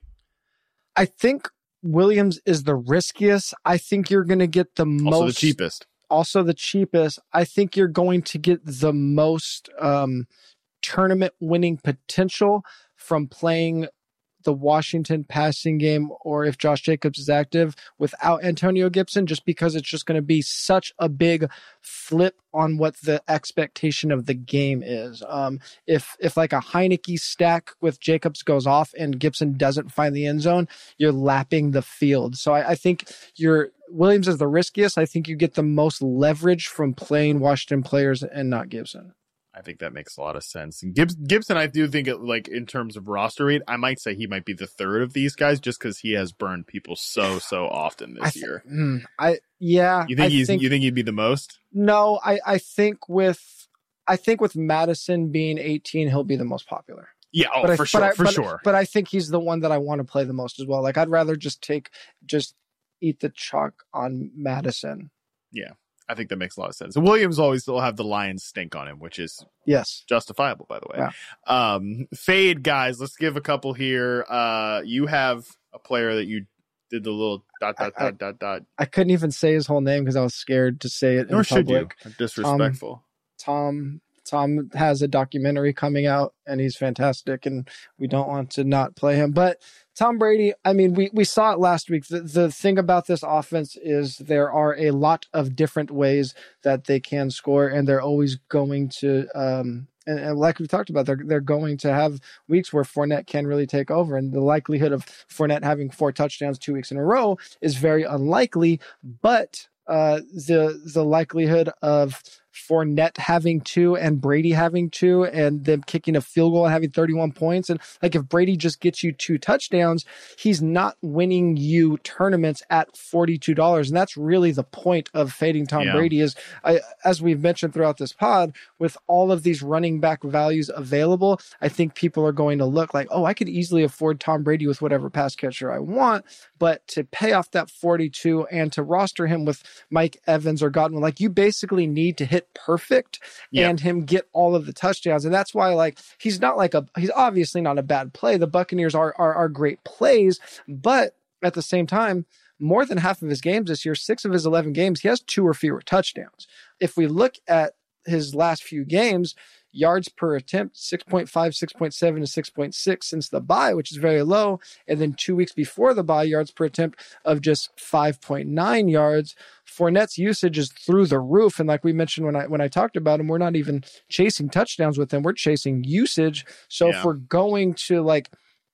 Speaker 2: I think Williams is the riskiest. I think you're going to get the most.
Speaker 1: Also the cheapest.
Speaker 2: Also the cheapest. I think you're going to get the most um, tournament winning potential from playing the Washington passing game, or if Josh Jacobs is active without Antonio Gibson, just because it's just going to be such a big flip on what the expectation of the game is. Um, if if like a Heineke stack with Jacobs goes off and Gibson doesn't find the end zone, you're lapping the field. So I, I think you're Williams is the riskiest. I think you get the most leverage from playing Washington players and not Gibson.
Speaker 1: I think that makes a lot of sense. And Gibbs, Gibson, I do think, it, like in terms of roster rate, I might say he might be the third of these guys, just because he has burned people so so often this
Speaker 2: I th-
Speaker 1: year.
Speaker 2: Mm, I yeah.
Speaker 1: You think
Speaker 2: I
Speaker 1: he's?
Speaker 2: think,
Speaker 1: you think he'd be the most?
Speaker 2: No, I I think with I think with Madison being eighteen, he'll be the most popular.
Speaker 1: Yeah, oh,
Speaker 2: But I,
Speaker 1: for
Speaker 2: but
Speaker 1: sure,
Speaker 2: I,
Speaker 1: for
Speaker 2: but,
Speaker 1: sure.
Speaker 2: But I think he's the one that I want to play the most as well. Like I'd rather just take just eat the chalk on Madison.
Speaker 1: Yeah, I think that makes a lot of sense. And Williams always will have the Lions stink on him, which is
Speaker 2: Yes.
Speaker 1: justifiable, by the way.
Speaker 2: Yeah.
Speaker 1: Um, fade guys, let's give a couple here. Uh, you have a player that you did the little dot dot
Speaker 2: I-
Speaker 1: dot dot dot.
Speaker 2: I couldn't even say his whole name because I was scared to say it
Speaker 1: Nor
Speaker 2: in
Speaker 1: should you.
Speaker 2: public.
Speaker 1: Disrespectful.
Speaker 2: Tom Tom has a documentary coming out and he's fantastic and we don't want to not play him. But Tom Brady, I mean, we, we saw it last week. The, the thing about this offense is there are a lot of different ways that they can score, and they're always going to, um, and, and like we talked about, they're, they're going to have weeks where Fournette can really take over. And the likelihood of Fournette having four touchdowns two weeks in a row is very unlikely. But uh, the the likelihood of Fournette having two and Brady having two and them kicking a field goal and having thirty-one points. And like if Brady just gets you two touchdowns, he's not winning you tournaments at forty-two dollars. And that's really the point of fading Tom
Speaker 1: Yeah.
Speaker 2: Brady is, I, as we've mentioned throughout this pod, with all of these running back values available, I think people are going to look like, oh, I could easily afford Tom Brady with whatever pass catcher I want. But to pay off that forty-two and to roster him with Mike Evans or Godwin, like you basically need to hit perfect
Speaker 1: Yeah.
Speaker 2: and him get all of the touchdowns. And that's why, like, he's not like a, he's obviously not a bad play. The Buccaneers are, are, are great plays, but at the same time, more than half of his games this year, six of his eleven games, he has two or fewer touchdowns. If we look at his last few games, yards per attempt, six point five, six point seven, and six point six since the bye, which is very low. And then two weeks before the bye, yards per attempt of just five point nine yards. Fournette's usage is through the roof. And like we mentioned when I when I talked about him, we're not even chasing touchdowns with him. We're chasing usage. So
Speaker 1: Yeah.
Speaker 2: if we're going to like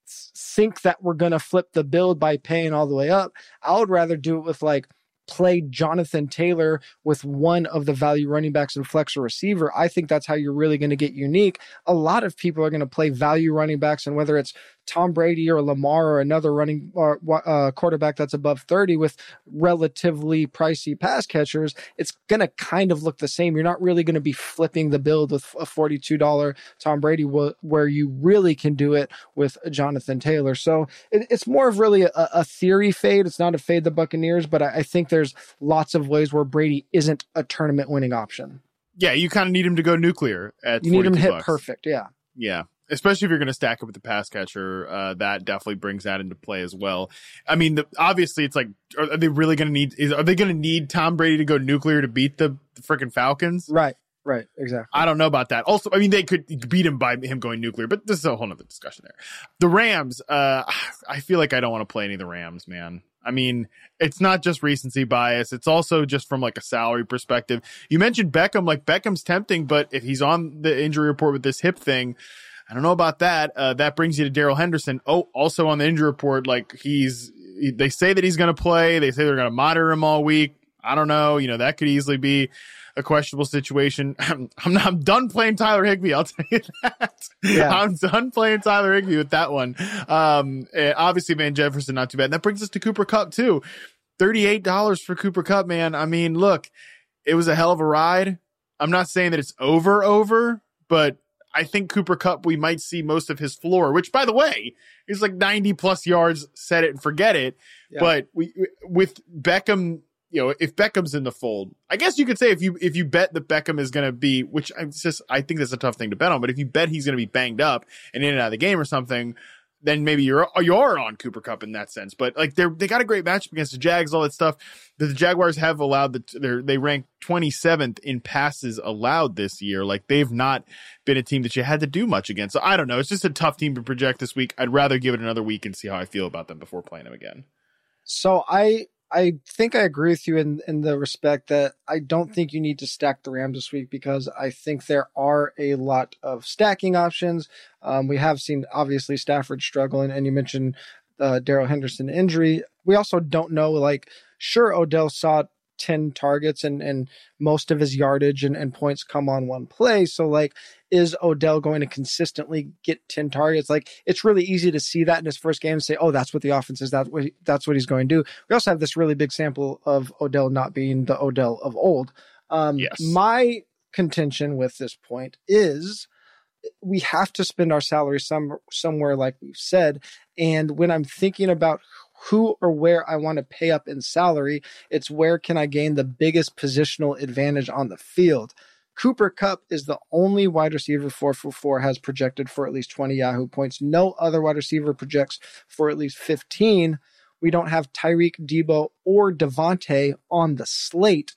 Speaker 2: think that we're going to flip the build by paying all the way up, I would rather do it with like play Jonathan Taylor with one of the value running backs and flex or receiver. I think that's how you're really going to get unique. A lot of people are going to play value running backs, and whether it's Tom Brady or Lamar or another running or uh, quarterback that's above thirty with relatively pricey pass catchers, it's going to kind of look the same. You're not really going to be flipping the build with a forty-two dollars Tom Brady wh- where you really can do it with Jonathan Taylor. So it, it's more of really a, a theory fade. It's not a fade the Buccaneers, but I, I think there's lots of ways where Brady isn't a tournament winning option.
Speaker 1: Yeah, you kind of need him to go nuclear at
Speaker 2: You need him to hit
Speaker 1: bucks.
Speaker 2: perfect. Yeah.
Speaker 1: Yeah. especially if you're going to stack it with the pass catcher, uh, that definitely brings that into play as well. I mean, the, obviously, it's like, are, are they really going to need? Is, are they going to need Tom Brady to go nuclear to beat the, the freaking Falcons?
Speaker 2: Right, right, exactly.
Speaker 1: I don't know about that. Also, I mean, they could beat him by him going nuclear, but this is a whole nother discussion there. The Rams, uh, I feel like I don't want to play any of the Rams, man. I mean, it's not just recency bias. It's also just from like a salary perspective. You mentioned Beckham, like Beckham's tempting, but if he's on the injury report with this hip thing, I don't know about that. Uh, that brings you to Darrell Henderson. Oh, also on the injury report, like he's, they say that he's going to play. They say they're going to monitor him all week. I don't know. You know, that could easily be a questionable situation. I'm, I'm, not, I'm done playing Tyler Higbee. I'll tell you that. Yeah. I'm done playing Tyler Higbee with that one. Um, obviously, Van Jefferson, not too bad. And that brings us to Cooper Kupp too. thirty-eight dollars for Cooper Kupp, man. I mean, look, it was a hell of a ride. I'm not saying that it's over, over, but I think Cooper Kupp, we might see most of his floor, which, by the way, is like ninety plus yards, set it and forget it. Yeah. But we, with Beckham, you know, if Beckham's in the fold, I guess you could say if you if you bet that Beckham is going to be, which I just I think that's a tough thing to bet on, but if you bet he's going to be banged up and in and out of the game or something, then maybe you're you're on Cooper Kupp in that sense. But like they're they got a great matchup against the Jags, all that stuff. The, the Jaguars have allowed the they rank twenty-seventh in passes allowed this year. Like they've not been a team that you had to do much against. So I don't know. It's just a tough team to project this week. I'd rather give it another week and see how I feel about them before playing them again.
Speaker 2: So I. I think I agree with you in, in the respect that I don't think you need to stack the Rams this week because I think there are a lot of stacking options. Um, we have seen, obviously, Stafford struggling, and you mentioned uh, Darrell Henderson injury. We also don't know, like, sure, Odell saw ten targets and, and most of his yardage and, and points come on one play. So, like, is Odell going to consistently get ten targets? Like, it's really easy to see that in his first game and say, oh, that's what the offense is. That's what, he, that's what he's going to do. We also have this really big sample of Odell not being the Odell of old. Um,
Speaker 1: yes.
Speaker 2: My contention with this point is we have to spend our salary some, somewhere, like we've said. And when I'm thinking about who or where I want to pay up in salary, it's where can I gain the biggest positional advantage on the field. Cooper Kupp is the only wide receiver four for four has projected for at least twenty Yahoo points. No other wide receiver projects for at least fifteen. We don't have Tyreek, Debo, or Devontae on the slate.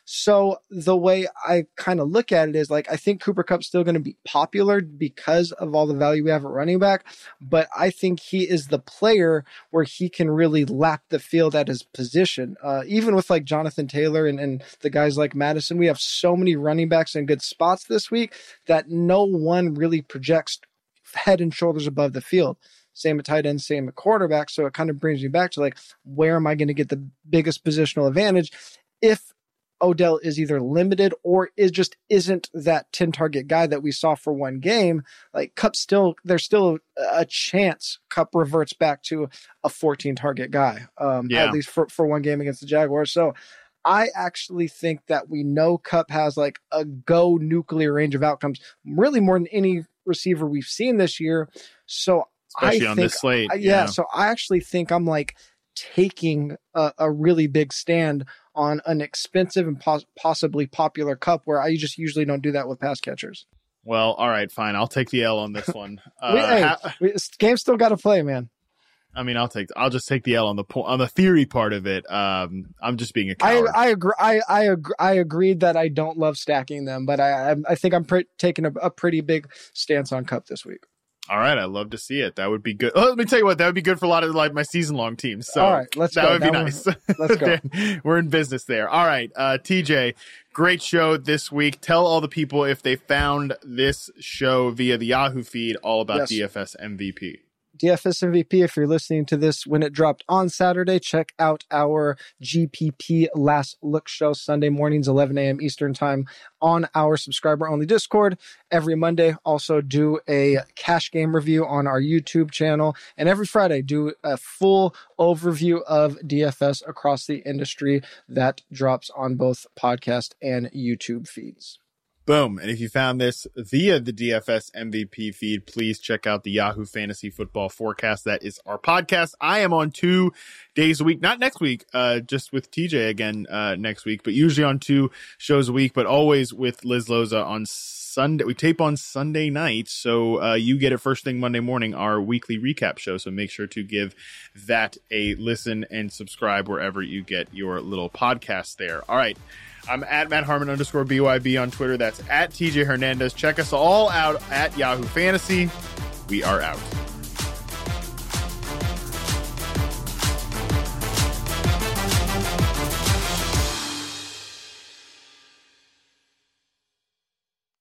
Speaker 2: So the way I kind of look at it is like, I think Cooper Kupp's still going to be popular because of all the value we have at running back, but I think he is the player where he can really lap the field at his position. Uh, even with like Jonathan Taylor and, and the guys like Madison, we have so many running backs in good spots this week that no one really projects head and shoulders above the field. Same at tight end, same at quarterback. So it kind of brings me back to like, where am I going to get the biggest positional advantage if Odell is either limited or is just isn't that ten target guy that we saw for one game? Like Kupp still, there's still a chance Kupp reverts back to a fourteen target guy, um,
Speaker 1: yeah.
Speaker 2: at least for, for one game against the Jaguars. So I actually think that we know Kupp has like a go nuclear range of outcomes, really more than any receiver we've seen this year. So
Speaker 1: especially
Speaker 2: I
Speaker 1: on
Speaker 2: think,
Speaker 1: this slate.
Speaker 2: I, yeah, yeah. So I actually think I'm like taking a, a really big stand on an expensive and pos- possibly popular Kupp, where I just usually don't do that with pass catchers.
Speaker 1: Well, all right, fine. I'll take the L on this one. Uh,
Speaker 2: we, hey,
Speaker 1: ha-
Speaker 2: we, game still got to play, man.
Speaker 1: I mean, I'll take. I'll just take the L on the po- on the theory part of it. Um, I'm just being a coward.
Speaker 2: I, I agree. I I agree. I agreed that I don't love stacking them, but I I, I think I'm pre- taking a, a pretty big stance on Kupp this week.
Speaker 1: All right, I'd love to see it. That would be good. Oh, let me tell you what, that would be good for a lot of like my season long teams. So
Speaker 2: all right, let's
Speaker 1: that
Speaker 2: go.
Speaker 1: would be
Speaker 2: now
Speaker 1: nice.
Speaker 2: Let's go.
Speaker 1: We're in business there. All right, uh, T J, great show this week. Tell all the people if they found this show via the Yahoo feed all about
Speaker 2: yes.
Speaker 1: D F S M V P.
Speaker 2: D F S M V P, if you're listening to this when it dropped on Saturday, check out our G P P Last Look show Sunday mornings, eleven a.m. Eastern time on our subscriber-only Discord. Every Monday, also do a cash game review on our YouTube channel. And every Friday, do a full overview of D F S across the industry that drops on both podcast and YouTube feeds.
Speaker 1: Boom. And if you found this via the D F S M V P feed, please check out the Yahoo Fantasy Football Forecast. That is our podcast. I am on two days a week, not next week, uh, just with T J again uh, next week, but usually on two shows a week, but always with Liz Loza on Sunday. We tape on Sunday night, so uh, you get it first thing Monday morning, our weekly recap show. So make sure to give that a listen and subscribe wherever you get your little podcast there. All right. I'm at Matt Harmon underscore B Y B on Twitter. That's at T J Hernandez. Check us all out at Yahoo Fantasy. We are out.